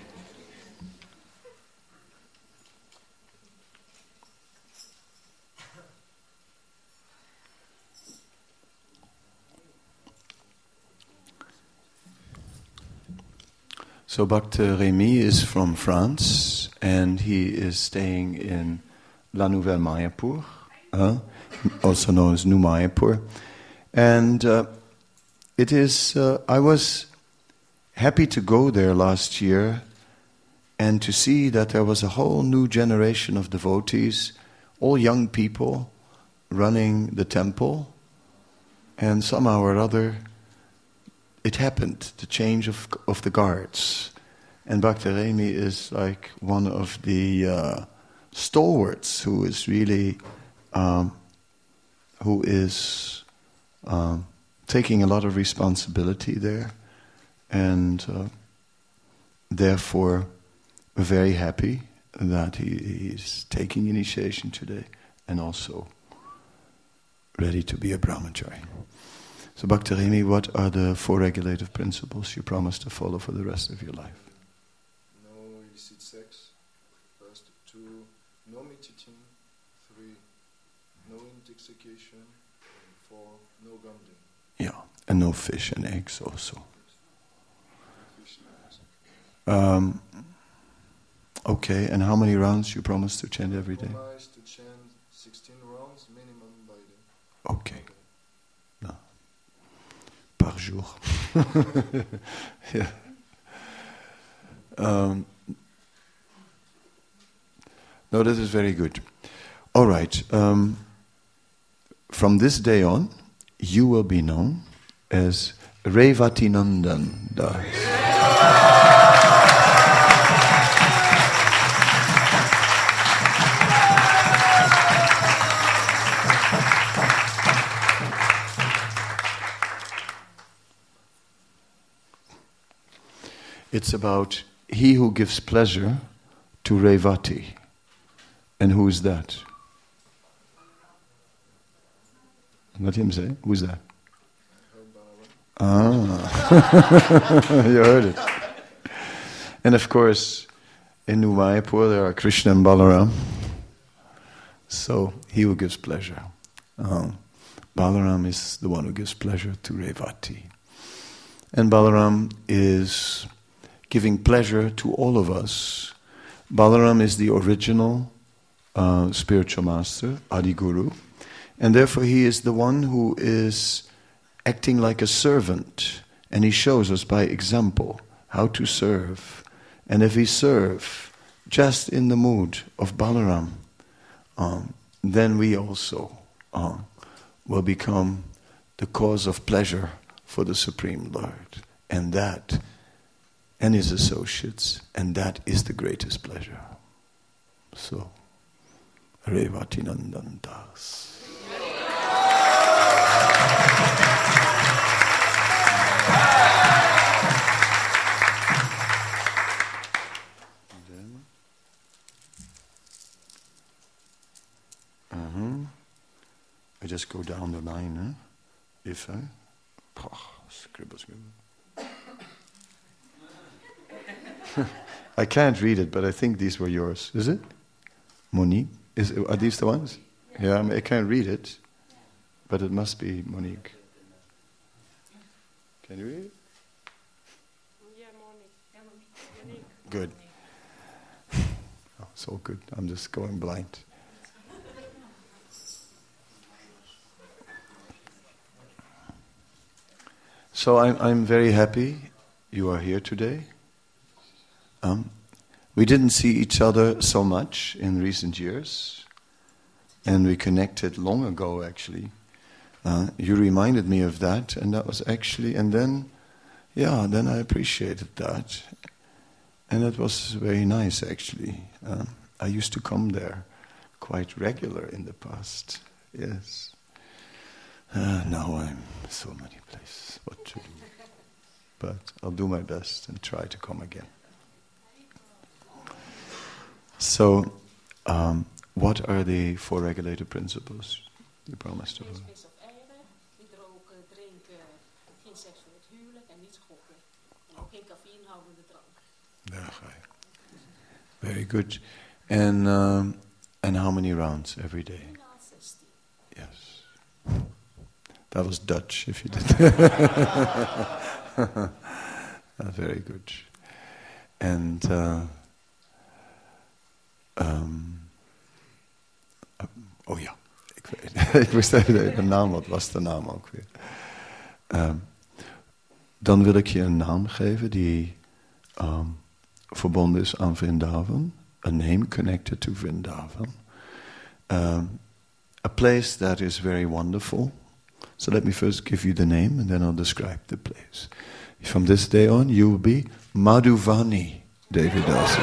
So Bhakta Remy is from France, and he is staying in La Nouvelle Mayapur, also known as New Mayapur. And it is, I was happy to go there last year and to see that there was a whole new generation of devotees, all young people running the temple, and somehow or other it happened, the change of the guards. And Bhakta Remy is like one of the stalwarts who is really, taking a lot of responsibility there. And therefore, we're very happy that he is taking initiation today and also ready to be a brahmachari. So Bhakta Remy, what are the 4 regulative principles you promise to follow for the rest of your life? No illicit sex. First, 2, no meat eating. 3, no intoxication. And 4, no gambling. Yeah, and no fish and eggs also. Okay, and how many rounds you promise to chant every day? Promise to chant 16 rounds minimum by day. Okay. No. Par jour. Yeah. No, that is very good. All right. From this day on, you will be known as Revatinandan Das. It's about he who gives pleasure to Revati. And who is that? Let him say. Who's that? You heard it. And of course, in New Mayapur there are Krishna and Balaram. So he who gives pleasure. Balaram is the one who gives pleasure to Revati. And Balaram is giving pleasure to all of us. Balaram is the original spiritual master, Adi Guru, and therefore he is the one who is acting like a servant, and he shows us by example how to serve. And if we serve just in the mood of Balaram, then we also will become the cause of pleasure for the Supreme Lord, and that and his associates, and that is the greatest pleasure. So, Revatinandan Das. I just go down the line, huh? If I scribble. I can't read it, but I think these were yours. Is it? Monique? Are these the ones? Yeah, I can't read it, but it must be Monique. Can you read it? Yeah, morning. Good. Oh, it's all good. I'm just going blind. So I'm very happy you are here today. We didn't see each other so much in recent years, and we connected long ago actually. You reminded me of that, and that was actually, and then I appreciated that. And it was very nice actually. I used to come there quite regular in the past, yes. Now I'm so many places, what to do. But I'll do my best and try to come again. So, what are the 4 regulator principles you promised to follow? Vis of eieren, niet roken, drinken, geen seks voor het huwelijk en niet schoppen. En ook geen cafeïnehoudende drank. Daar ga je. Very good. And how many rounds every day? 16. Yes. That was Dutch, if you did. Very good. And oh ja, ik wist even de naam, wat was de naam ook weer? Dan wil ik je een naam geven die verbonden is aan Vrindavan. A name connected to Vrindavan. A place that is very wonderful. So let me first give you the name and then I'll describe the place. From this day on, you will be Madhuvani Devidasi.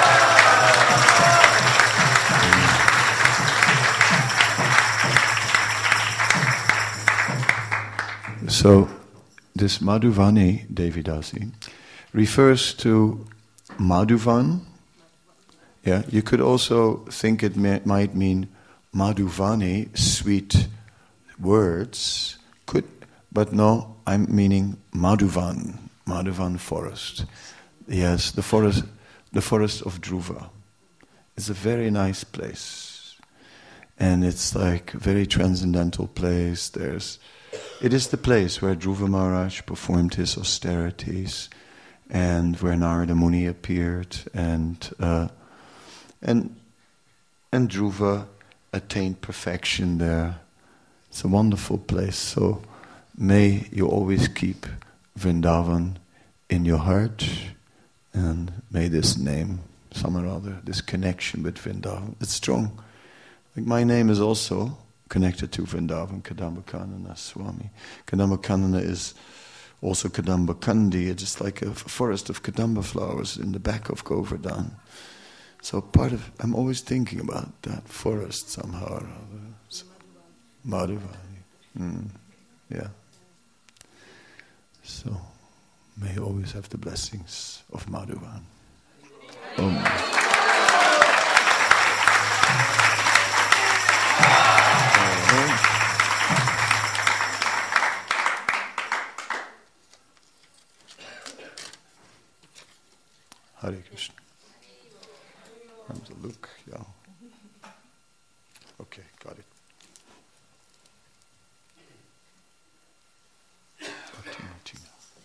So, this Madhuvani Devidasi refers to Madhuvan. Yeah, you could also think it might mean Madhuvani, sweet words. Could, but no, I'm meaning Madhuvan forest. Yes, the forest of Dhruva. It's a very nice place, and it's like a very transcendental place. It is the place where Dhruva Maharaj performed his austerities, and where Narada Muni appeared, and Dhruva attained perfection there. It's a wonderful place. So may you always keep Vrindavan in your heart, and may this name, some or other, this connection with Vrindavan, it's strong. Like my name is also connected to Vrindavan, Kadamba Kanana Swami. Kadamba Kanana is also Kadamba Kandi. It's just like a forest of Kadamba flowers in the back of Govardhan. So I'm always thinking about that forest somehow or other. So, Madhuvani. Yeah. So, may you always have the blessings of Madhuvan. Hare Krishna. Have a look, yeah. Okay, got it. Martina.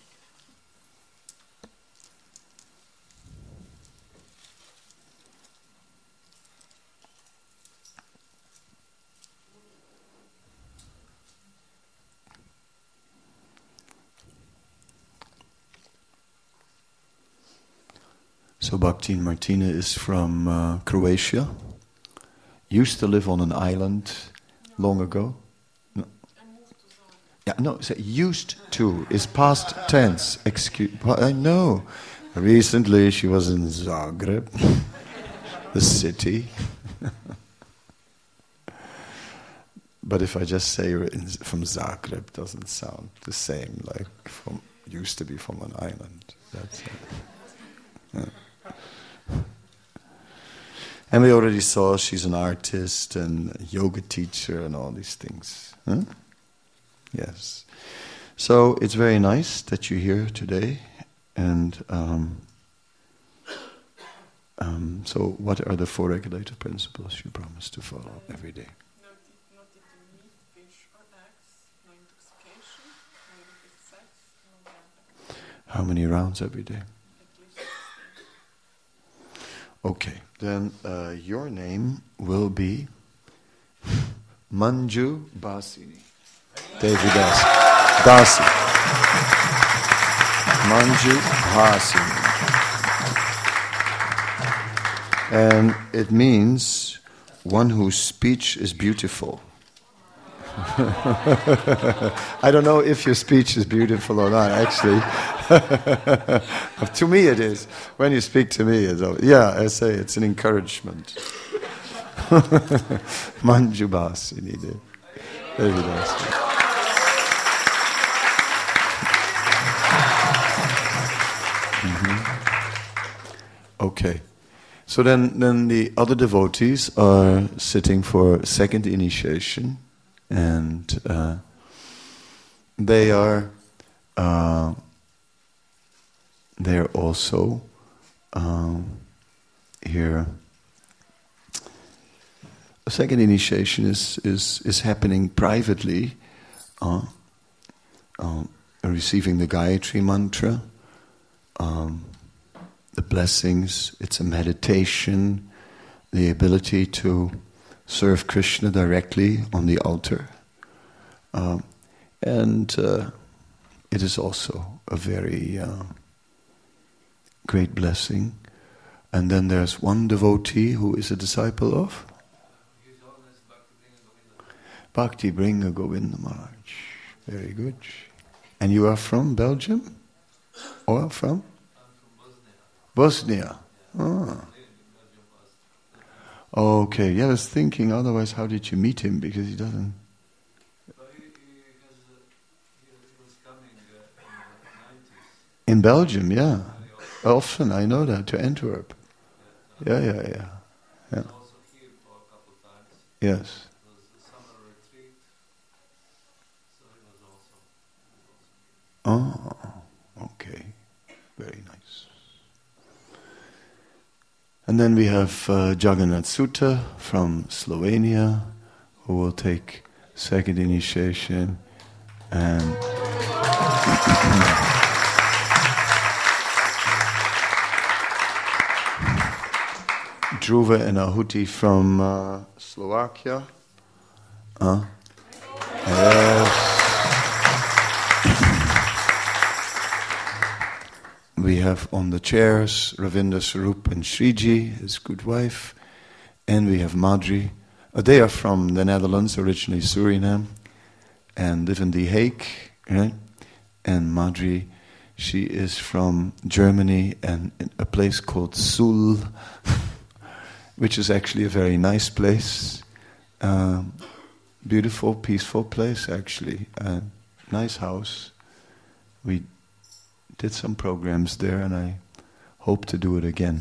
So Bhaktin Martina is from Croatia. Used to live on an island long ago. No. Yeah, no, so used to is past tense. Excuse, I know. Recently she was in Zagreb, the city. But if I just say from Zagreb, it doesn't sound the same like used to be from an island. That's it. And we already saw she's an artist and a yoga teacher and all these things. Huh? Yes. So it's very nice that you're here today. And so what are the 4 regulative principles you promise to follow every day? Not eating meat, fish or eggs, no intoxication, no illicit sex, no How many rounds every day? At least 16. Okay, then your name will be Manju Basini. David Dasi. Manju Basini. And it means one whose speech is beautiful. I don't know if your speech is beautiful or not, actually. To me it is. When you speak to me, I say it's an encouragement. Manju Basini. David Dasi. Okay. So then the other devotees are sitting for second initiation, and they are also here. The second initiation is happening privately, receiving the Gayatri mantra. The blessings, it's a meditation, the ability to serve Krishna directly on the altar. And it is also a very great blessing. And then there's one devotee who is a disciple of Bhakti Bringa Govinda Maharaj. Very good. And you are from Belgium? Or from? Bosnia. Ah. Okay, yeah, I was thinking, otherwise how did you meet him? Because he doesn't... He was coming in the 90s. In Belgium, yeah. Often, I know that, to Antwerp. Yeah. Also here for a couple of times. Yes. It was a summer retreat. So he was also Oh, okay. Very nice. And then we have Jagannath Sutta from Slovenia, who will take second initiation, and Dhruva and Ahuti from Slovakia. Yes. We have on the chairs Ravinda Swarup and Shriji, his good wife, and we have Madri. They are from the Netherlands, originally Suriname, and live in The Hague. Right? And Madri, she is from Germany and a place called Sul, which is actually a very nice place. Beautiful, peaceful place, actually. Nice house. We did some programs there, and I hope to do it again.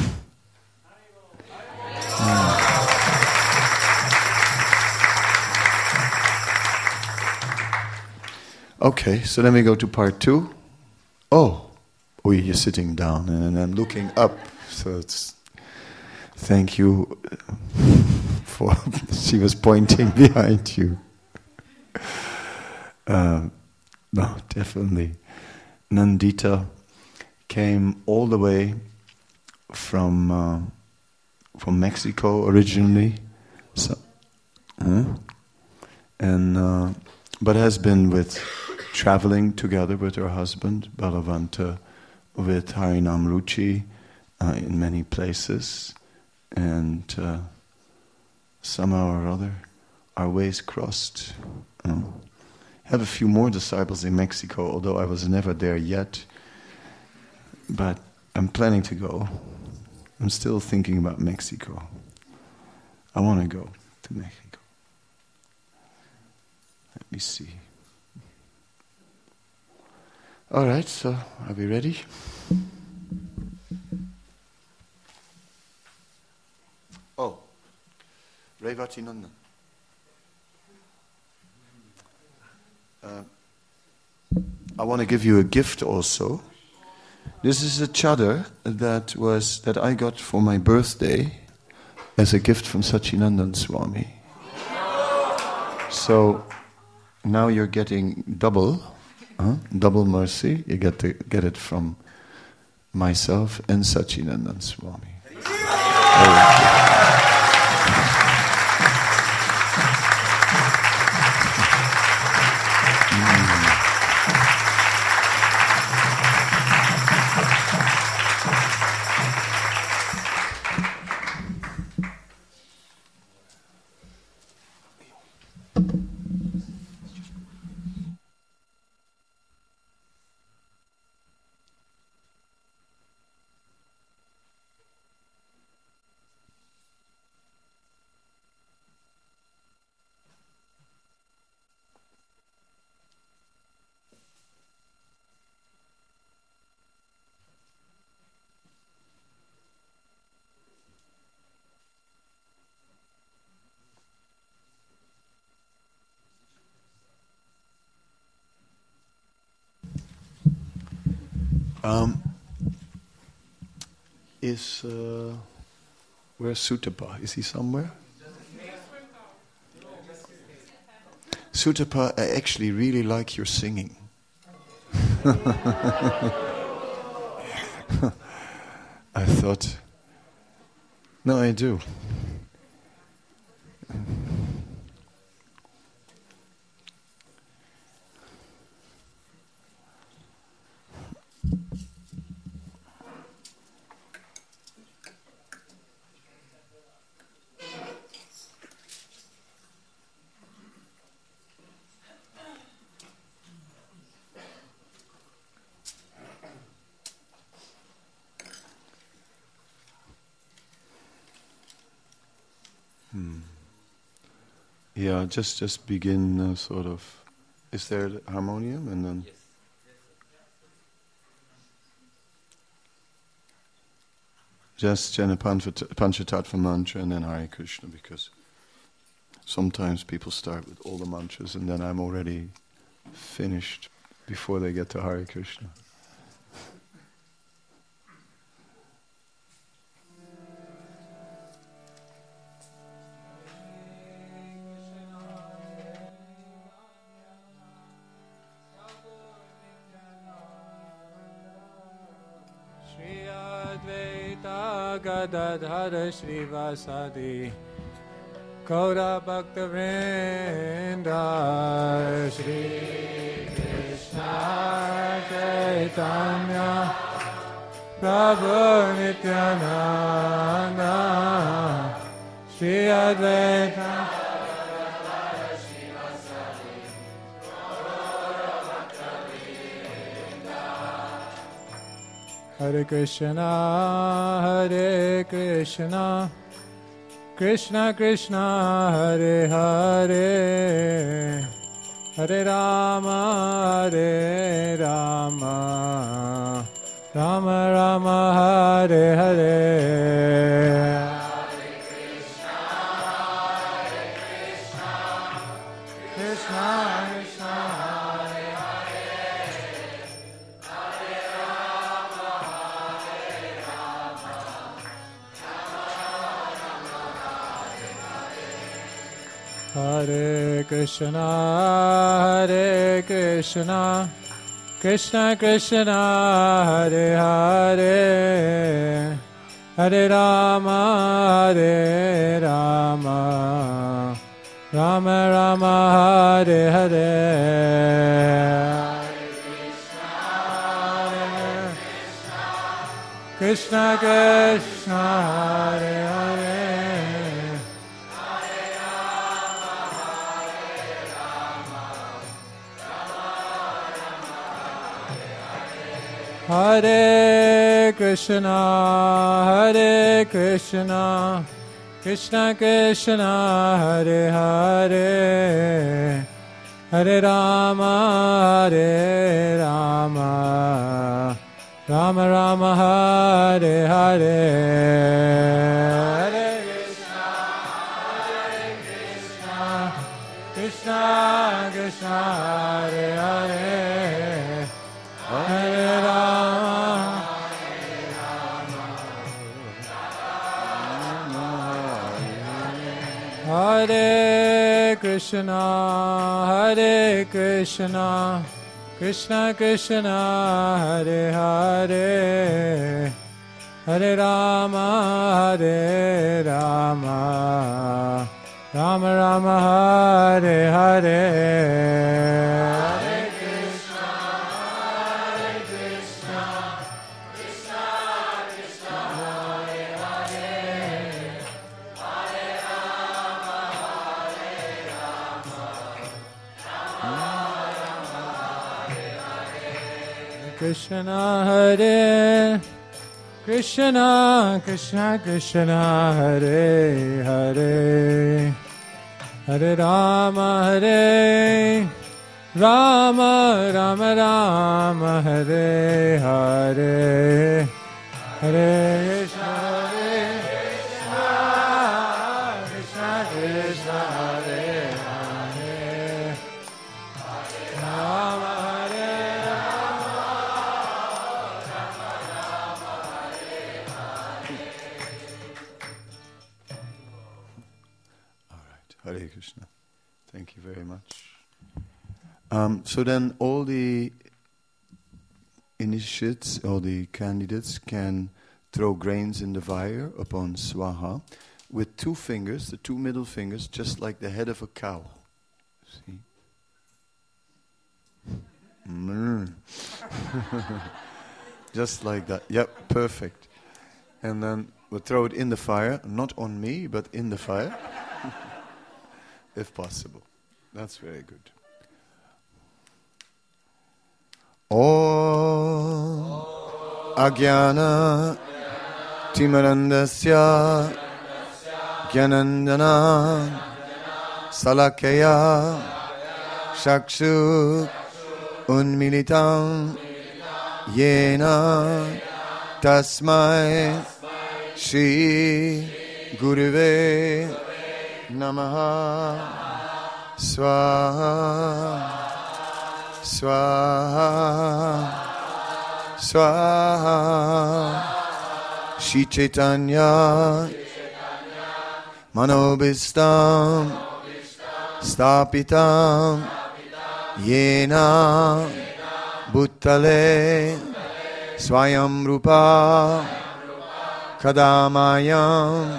Okay, so then we go to part 2. Oh, you're sitting down, and I'm looking up. So it's thank you for. She was pointing behind you. No, definitely. Nandita came all the way from Mexico originally, but has been traveling together with her husband Balavanta, with Harinam Ruchi in many places, and somehow or other our ways crossed. Have a few more disciples in Mexico, although I was never there yet. But I'm planning to go. I'm still thinking about Mexico. I want to go to Mexico. Let me see. All right, so are we ready? Oh, Revati Nandan. I want to give you a gift also. This is a chadar that I got for my birthday as a gift from Sachinandan Swami. So now you're getting double. double mercy. You get it from myself and Satchidananda Swami. Where's Sutapa? Is he somewhere? Sutapa, I actually really like your singing. I thought, no, I do. Yeah, just begin sort of. Is there the harmonium and then? Yes. Just chant a Panchatattva mantra and then Hare Krishna, because sometimes people start with all the mantras and then I'm already finished before they get to Hare Krishna. Gadadhara Srivasadi Gaura Bhakta Vrinda Shri Krishna Chaitanya Prabhu Nityananda Shri Advaita Hare Krishna, Hare Krishna, Krishna Krishna, Hare Hare, Hare Rama, Hare Rama, Rama Rama, Hare Hare. Hare Krishna, Krishna Krishna, Hare Hare, Hare Rama, Hare Rama, Hare Krishna, Hare Krishna, Krishna Krishna, Hare Hare, Hare Rama, Hare Rama, Rama Rama, Hare Hare. Krishna Krishna, Hare Hare, Hare Krishna, Hare Krishna, Krishna Krishna, Hare Hare, Hare Rama, Hare Rama, Rama Rama, Hare Hare. Hare Krishna, Krishna Krishna, Hare Hare, Hare Rama, Hare Krishna, Hare Krishna, Krishna Krishna Hare Hare Hare Rama Hare Rama Rama Rama Hare Hare Hare Krishna Krishna Krishna Hare Hare Hare Rama Hare Rama Rama Rama Hare Hare Krishna Hare Krishna Krishna Krishna Hare Hare Hare Rama Hare Rama Rama Rama Hare Hare Hare Krishna Krishna Krishna Hare Hare Rama Hare Hare Krishna. Thank you very much. So then all the initiates or the candidates can throw grains in the fire upon Swaha with 2 fingers, the 2 middle fingers, just like the head of a cow. See? Just like that. Yep, perfect. And then we'll throw it in the fire, not on me, but in the fire. If possible. That's very good. Om Agyana Timarandasya Gyanandana Salakaya Shakshu Unmilitam Yena Tasmai Shri Guruve Namaha Swaha Swaha Swaha Shri Chaitanya Manobhistam Stapitam Yena Bhuttale Swayam Rupa Kadamayam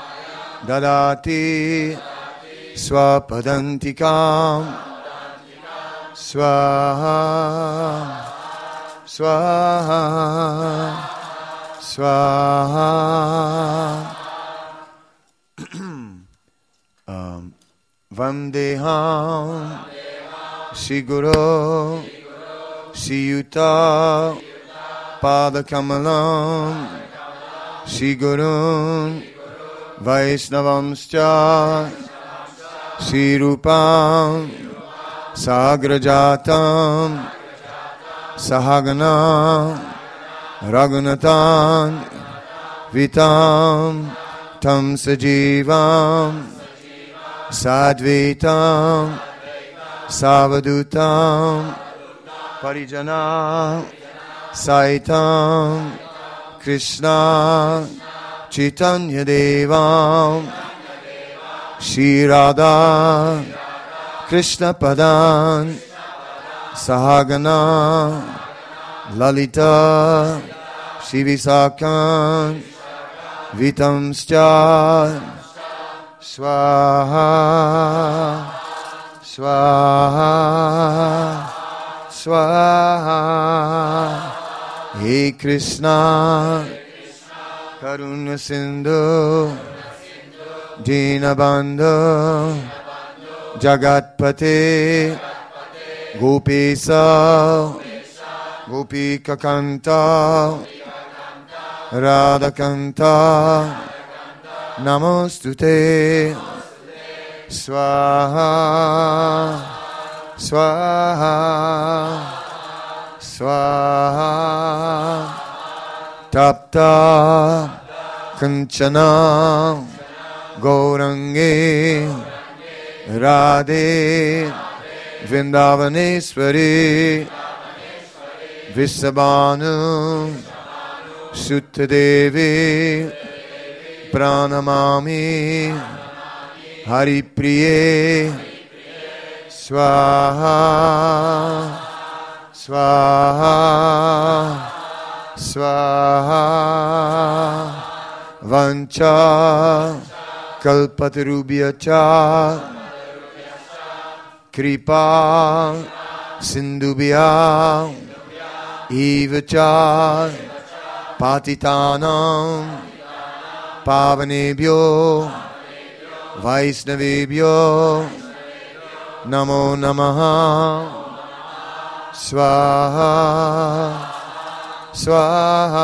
Dadati Swapadantikam Swaha Swaha Swaha Vandeham Shri Guru Shri Yuta Padakamalam Shri Gurun Vaisnavamscha Shri Rupam Sagrajatam Sahagana Raghunatan Vitam Tam Sajivam Sadvitam Savadutam Parijana Saitam Krishna Chaitanya Devam Shri Radha Krishna Padan Sahagana Lalita Shri Visakan Vitamscha Swaha Swaha Swaha He Krishna Karuna Sindhu Dinabandhu Jagatpate Gopesa Gopika Kanta Radhakanta Namostute Swaha Swaha Swaha Tapta Kanchana Gaurangi Radhe Vrindavaneshwari Visabhanu Suttadevi Pranamami Haripriye Swaha Swaha, Swaha, Vancha, Kalpatarubhyacha, Kripa, Sindhubhya, Evacha, Patitanam, Pavanebhyo, Vaisnavebhyo, Namo Namaha, Swaha, Swaha,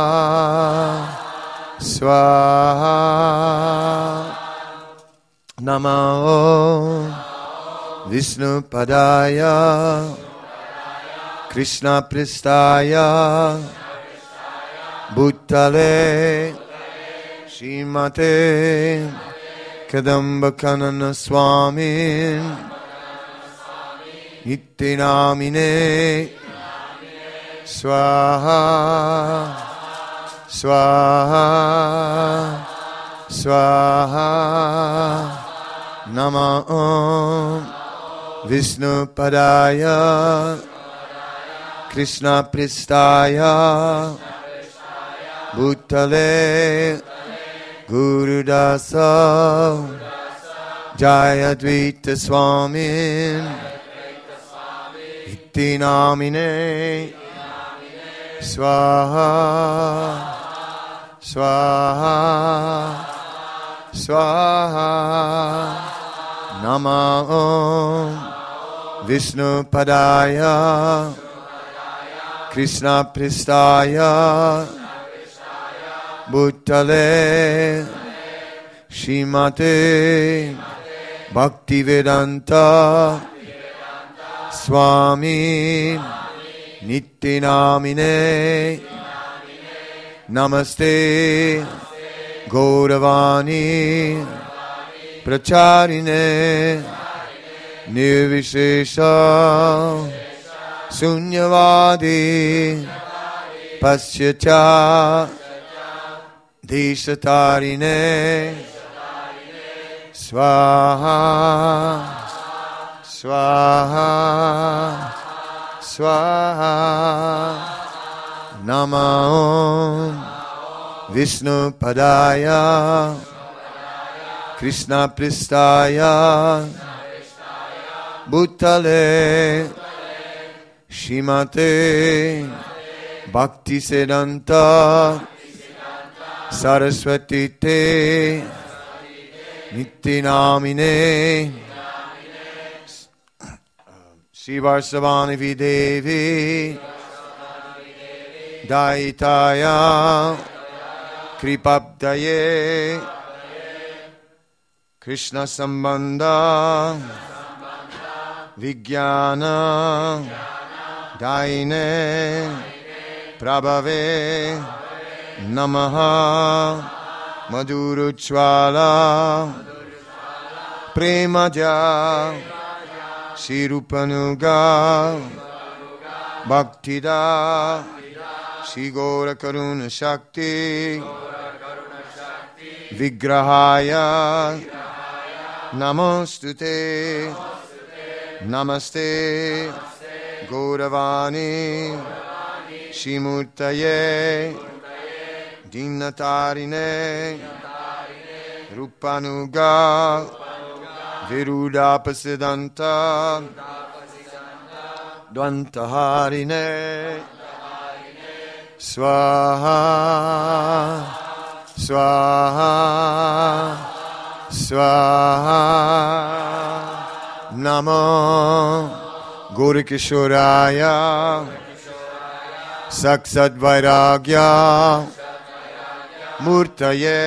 Swaha, Namo Vishnu Padaya, Krishna Pristaya, Bhutale, Shrimate Kadamba Kanana Swami Nityanamine Swaha, Swaha, Swaha, Namo Vishnu Padaya, Krishna Pristaya, Bhutale, Gurudasa, Jayadvaita Swami, Nityanamine, Swaha, Swaha, Swaha, Namo Vishnu Padaya, Krishna Pristaya, Bhutale, Shrimate Bhaktivedanta Swami Nityanamine Namaste Gauravani Pracharine Nirvishesha Sunyavadi Pasyacha Deshatarine Swaha, Swaha, Swaha, Namo Vishnu Padaya, Krishna Pristaya, Bhutale, Shrimate Bhakti Siddhanta Saraswati Te Nityanamine Shivarsavani Videvi Daitaya Kripabdaye Krishna Sambandha Vijnana Daine Prabhave Namaha Madhuruchwala Premaja Shirupanuga Bhaktida Shigora Karuna Shakti Vigrahaya Namostute Namaste Gauravani Shimurtaye Dinatarine Rupanuga Virudapasidanta Dvantaharine Swaha Swaha Swaha Namo Gaurikishoraya Saksad Vairagya Murtaye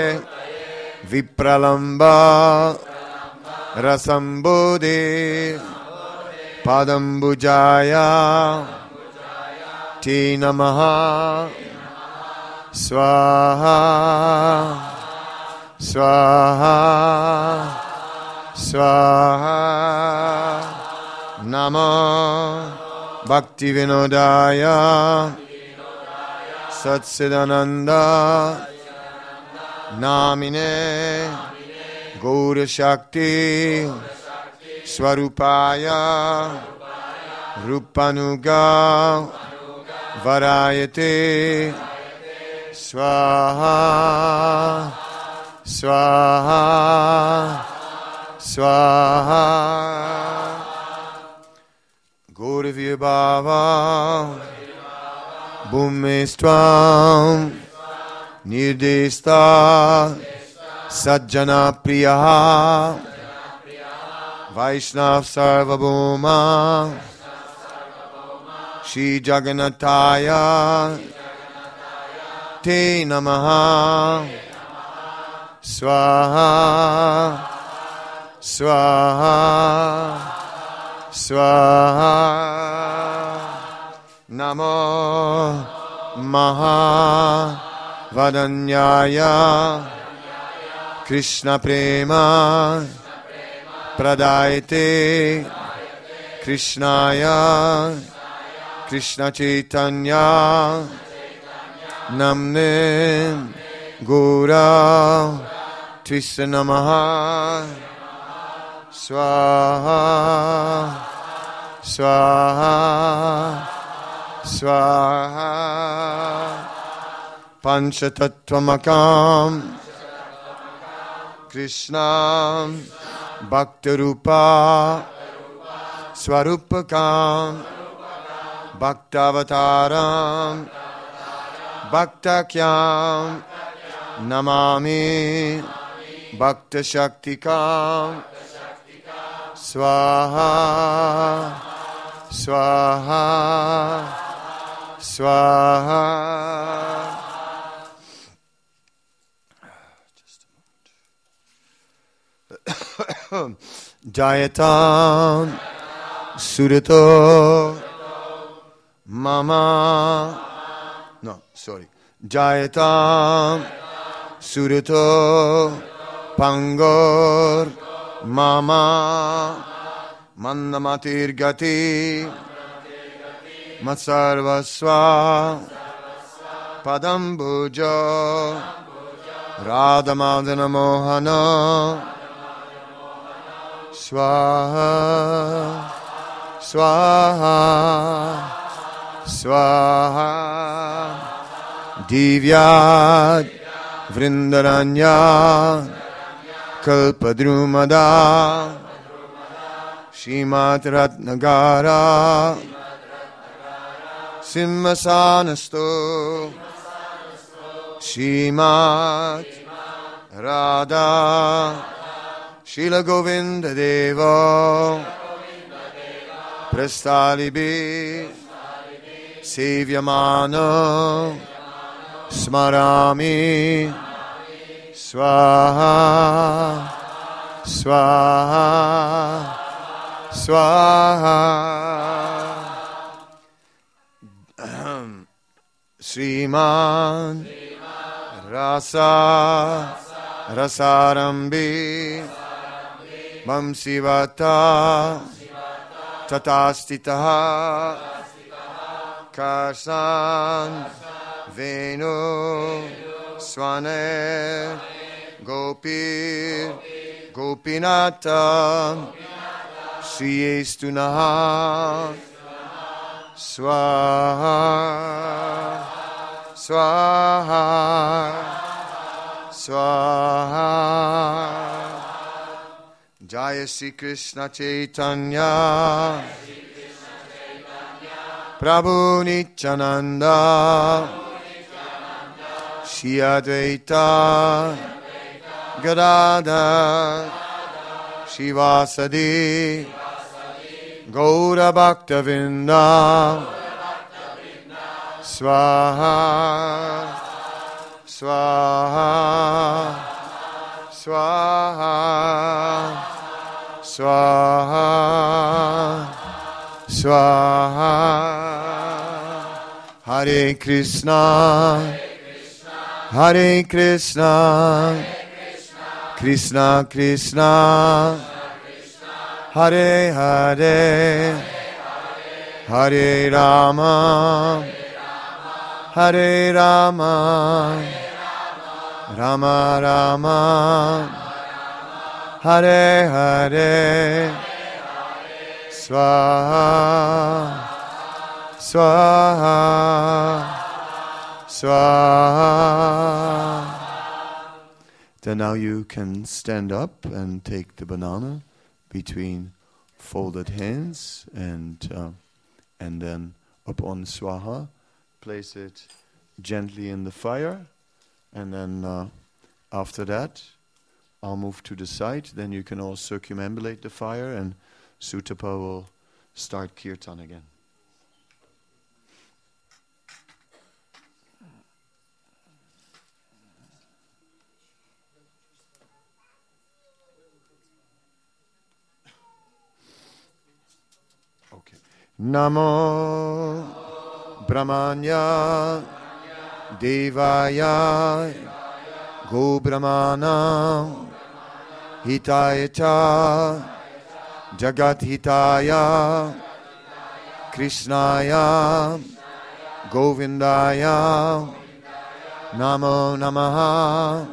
Vipralamba Rasambodhi Padambujaya Te Namaha Swaha Swaha Swaha Namo Bhakti Vinodaya Satsidananda Namine Gaura Shakti Swarupaya Rupanuga Varayate Swaha Swaha Swaha Gauravya Bhava Bhumistvam Nirdesta Sajjana Priya Vaishnav Sarvabhuma Shri Jagannataya Te Namaha Swaha Swaha Swaha Namo Maha Vadanyaya Krishna Prema Pradayate Krishnaya Krishna Chaitanya Namne Gora Tvisa Namaha Swaha Swaha Swaha Panchatattvamakam Krishna Bhaktarupa Swarupakam Bhaktavataram Bhaktakyam Namami Bhakta Shaktikam Swaha Swaha Swaha. Jayatam Surato Mama. No, sorry. Jayatam Surato Pangor Mama Mandamatir Gati Matsarvaswa Padambujo Radhamadana Mohana Swaha Swaha Swaha Divyat Vrindaranya Kalpadrumada Shimat Ratnagara Simhasanasto Shimat Radha Shila Govinda Deva Prastalibi Sevyamano Smarami Swaha Swaha Swaha Sriman Rasa Rasarambi Mamsivata Tatastitaha Karsan Venu Swane Gopir Gopinata Sriyestunaha Swaha Swaha Swaha Jaya Sri Krishna Chaitanya Prabhu Nityananda Shri Advaita Gadadhar Shivasadi Gaura Bhakta Vrinda Swaha Swaha Swaha Swaha Swaha Hare Krishna Hare Krishna Krishna Krishna Hare Hare Hare Rama Hare Rama Rama Rama Hare Hare Swaha, Swaha, Swaha. Then now you can stand up and take the banana between folded hands and then upon Swaha, place it gently in the fire, and then after that I'll move to the side. Then you can all circumambulate the fire, and Sutapa will start kirtan again. Okay. Namo Brahmanya Devaya Go Brahmana Hitayata Jagat Hitaya Krishnaya Govindaya Namo Namaha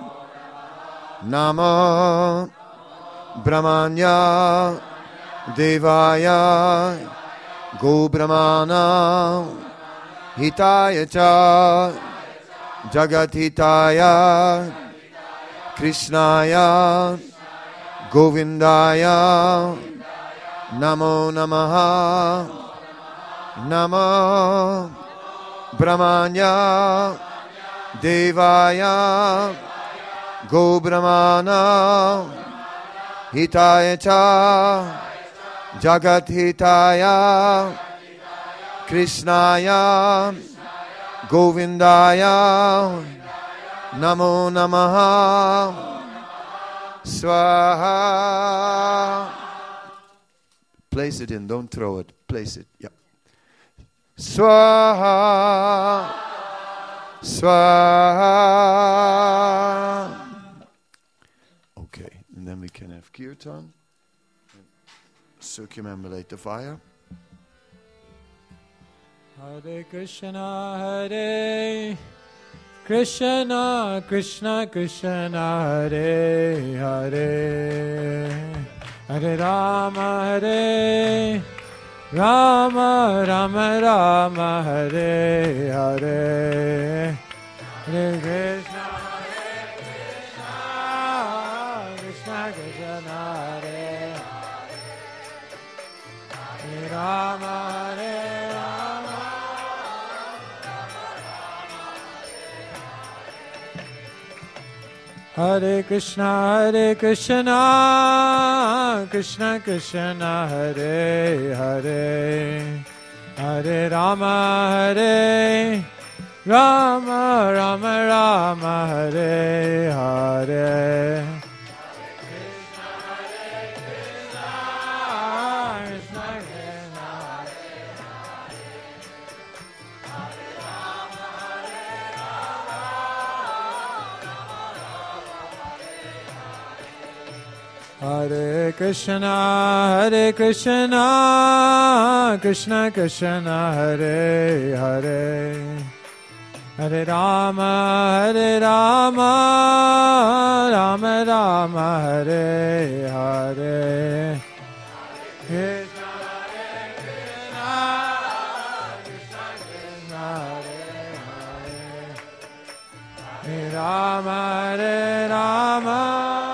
Namo Brahmanya Devaya Go Brahmana Hitayata Jagat Hitaya Krishnaya Govindaya Namo Namaha Namo Brahmanya Devaya Go Brahmana Hitayata Jagat Hitaya Krishnaya Govindaya Namo Namaha Swaha. Place it in, don't throw it. Place it, yeah. Swaha. Swaha. Okay, and then we can have kirtan. Circumambulate the fire. Hare Krishna, Hare Krishna, Krishna Krishna, Hare Hare, Hare Rama, Hare Rama, Rama Rama, Hare Hare, Hare Krishna, Krishna Krishna, Hare Hare Rama, Hare Hare Krishna, Krishna Krishna, Hare Hare, Hare Rama, Hare Rama, Rama Rama, Hare Hare. Hare Krishna, Krishna Krishna, Hare Hare, Hare Rama, Rama Rama, Hare Hare. Krishna, Krishna Krishna, Hare Rama, Hare Rama.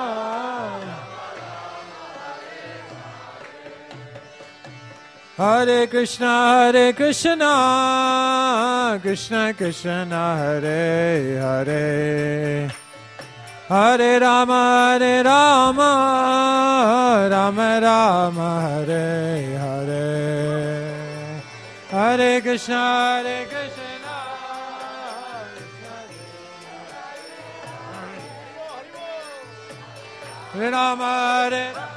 Hare Krishna, Krishna Krishna, Hare Hare, Hare Rama, Rama Rama, Hare Hare. Hare Krishna, Hare Rama, Hare Rama.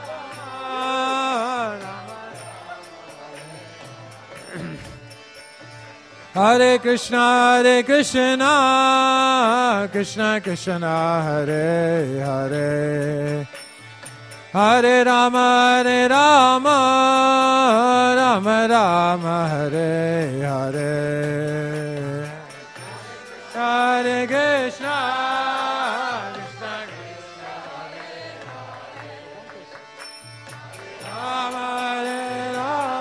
Hare Krishna, Krishna Krishna, Hare Hare, Hare Rama, Rama Rama, Hare Hare. Hare Krishna, Krishna Krishna, Hare Hare, Rama, Hare Rama.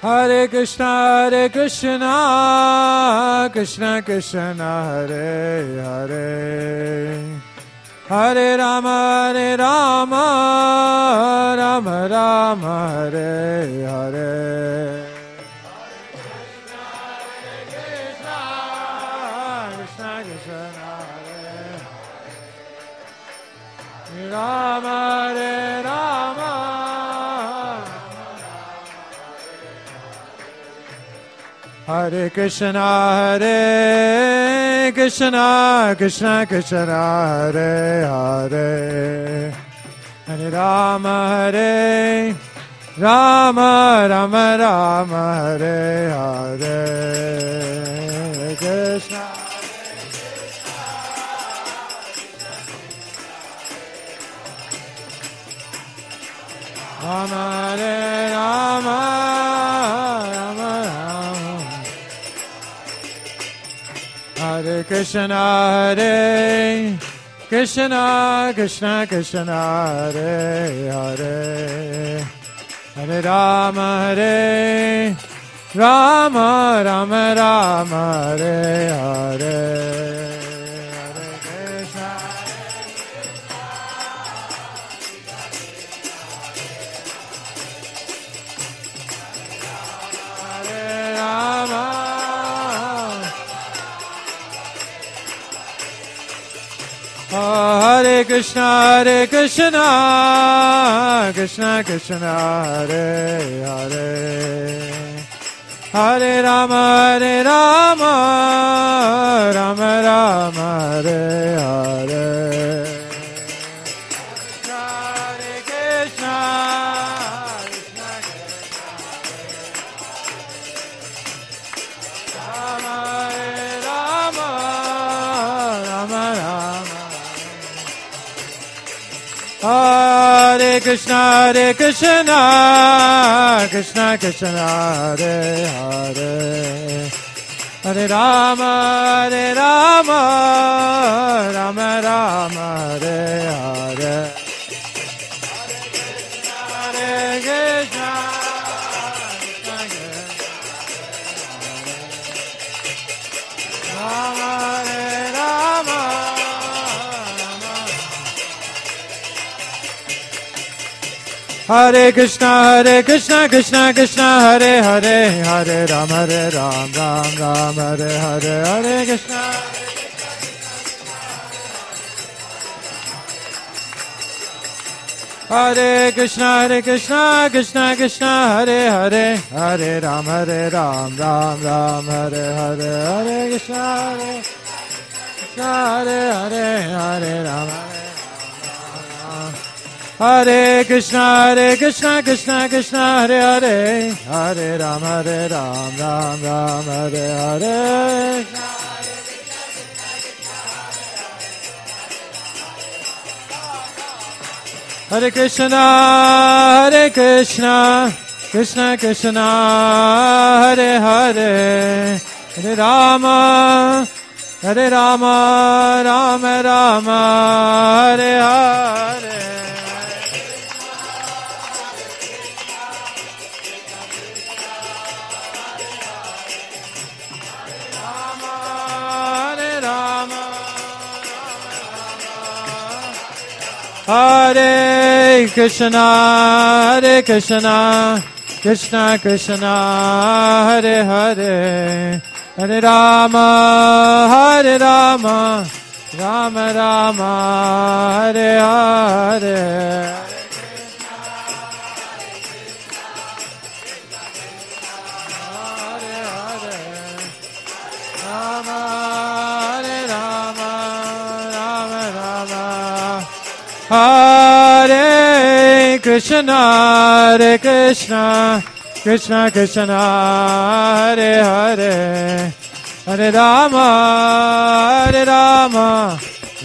Hare Krishna, Krishna Krishna, Hare Hare. Hare Rama, Rama Rama, Hare Hare. Krishna Krishna, Hare Rama, Hare Rama. Hare Krishna, Krishna Krishna, Hare Hare. Hare Rama, Rama Rama, Hare Hare. Krishna. Rama, Rama, Rama Rama. Hare Krishna, Krishna Krishna, Hare Hare. Hare Rama, Rama Rama, Hare Hare. Hare Krishna. Hare Rama. Hare Krishna, Krishna Krishna, Hare Hare. Hare Rama, Rama Rama, Hare Hare. Hare Krishna, Rama Rama, Rama Rama. Hare Krishna, Krishna Krishna, Hare Hare. Hare Rama, Rama Rama, Hare Hare. Hare Krishna, Rama Rama. Hare Krishna, Krishna Krishna, Hare Hare. Hare Rama, Ram Ram, Hare Hare. Hare Krishna. Hare Krishna, Krishna Krishna, Hare Hare. Hare Rama, Ram Ram, Hare Hare. Hare Krishna, Hare Hare. Hare Rama. Hare Krishna, Krishna Krishna, Hare Hare. Hare Rama, Ram Ram, Hare Hare. Hare Krishna, Krishna Krishna, Hare Hare. Hare Rama, Rama Rama, Hare Hare. Hare Krishna, Krishna Krishna, Hare Hare. Hare Rama, Rama Rama, Hare Hare. Hare Krishna, Krishna Krishna, Hare Hare. Hare Rama, Rama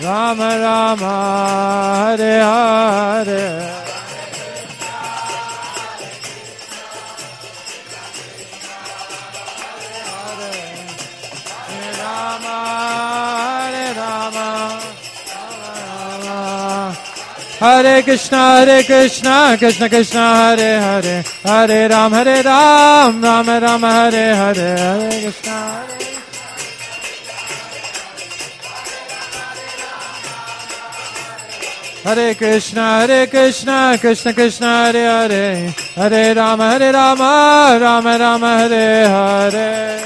Rama, Hare Hare. Hare Krishna, Krishna Krishna, Hare Hare, Hare Ram, Ram Ram, Hare Hare, Hare Krishna, Hare Krishna, Krishna Krishna, Hare Hare, Hare Ram, Ram Ram, Hare Hare.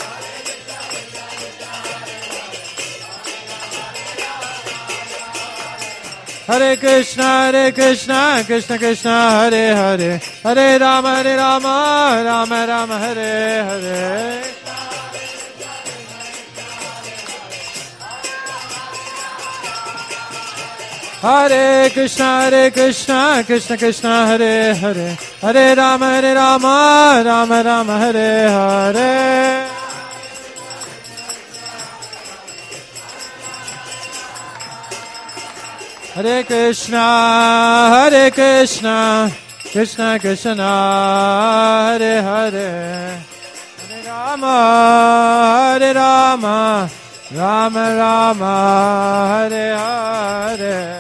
Hare Krishna, Krishna Krishna, Hare Hare, Hare Ram, Ram Ram, Hare Hare. Hare Krishna, Krishna Krishna, Hare Hare, Hare Ram, Ram Ram, Hare Hare. Hare Krishna, Krishna Krishna, Hare Hare, Hare Rama, Rama Rama, Hare Hare.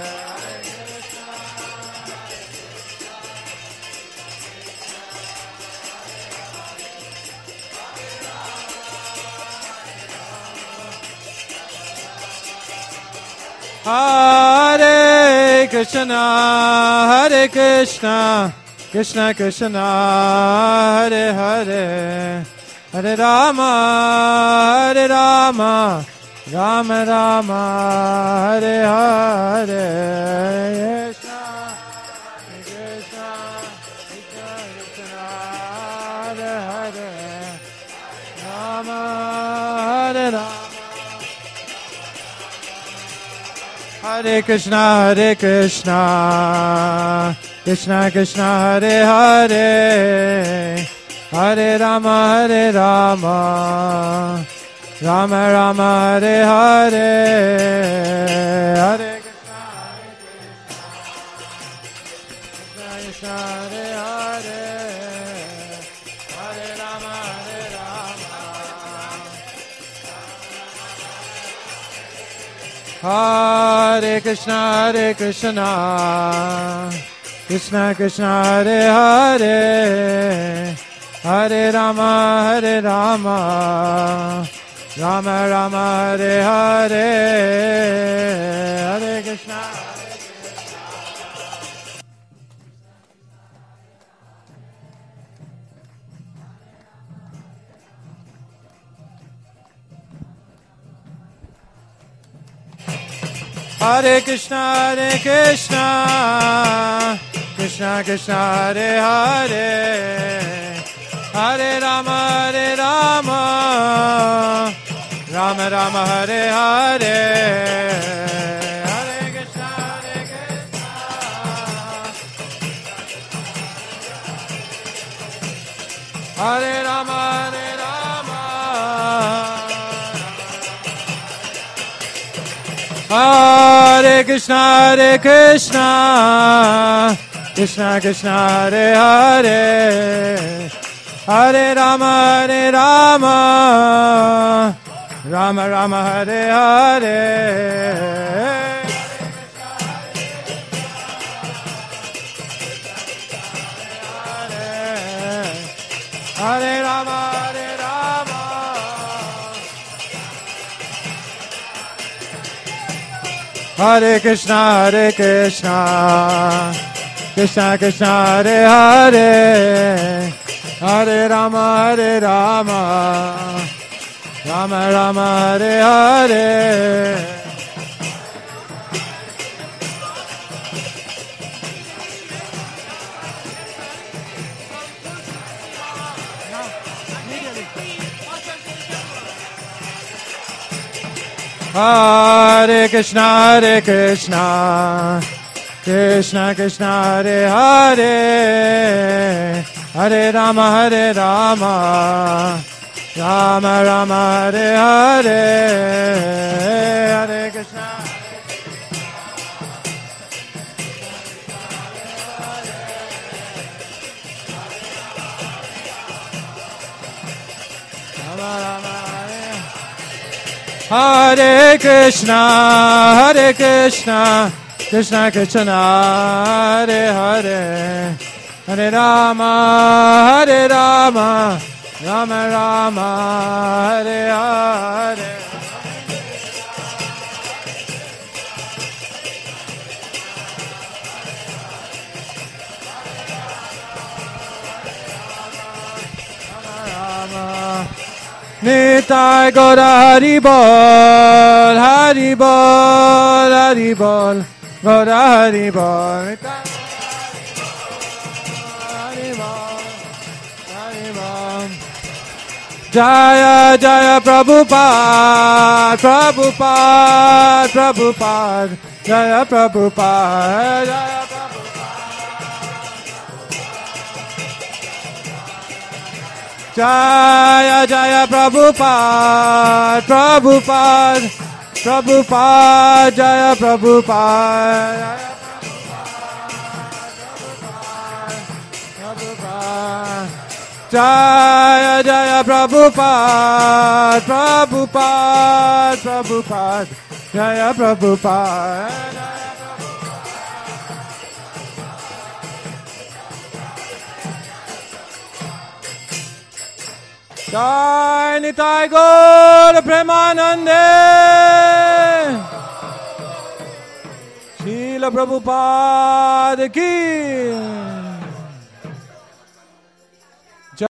Hare Krishna, Krishna Krishna, Hare Hare, Hare Rama, Rama Rama, Hare Hare. Krishna, Krishna, Hare Hare, Rama, Hare Rama. Hare Krishna, Krishna Krishna, Hare Hare, Hare Rama, Rama Rama, Hare Hare, Hare Krishna, Hare Hare, Hare Rama, Hare Krishna, Krishna Krishna, Hare Hare, Hare Rama, Rama Rama, Hare Hare, Hare Krishna. Hare Krishna, Krishna Krishna, Hare Hare, Hare Rama, Rama Rama, Hare Hare, Hare Krishna, Hare Rama, Hare Krishna, Krishna Krishna, Hare Hare, Hare Rama, Rama Rama, Hare Hare. Hare Rama, Hare Krishna, Krishna Krishna, Hare Hare, Hare Rama, Rama Rama, Hare Hare. Hare Krishna, Krishna Krishna, Hare Hare, Hare Rama, Rama Rama, Hare Hare, Hare Krishna. Hare Krishna, Krishna Krishna Hare Hare Hare Rama Rama Rama Hare Hare Nitai Gaura Hari Bol, Hari Bol, Hari Bol, Gaura Hari Bol. Nitai Hari Bol, Hari Bol. Jaya Jaya Prabhupada, Prabhupada, Prabhupada, Jaya Prabhupada, Jaya Prabhupada. Jaya Jaya Prabhupada, Prabhupada, Prabhupada, Jaya Prabhupada, Jaya Jaya Prabhupada, Prabhupada, Prabhupada, Jaya Prabhupada. Jai Nitai Gaura Premanande Srila Prabhupada ki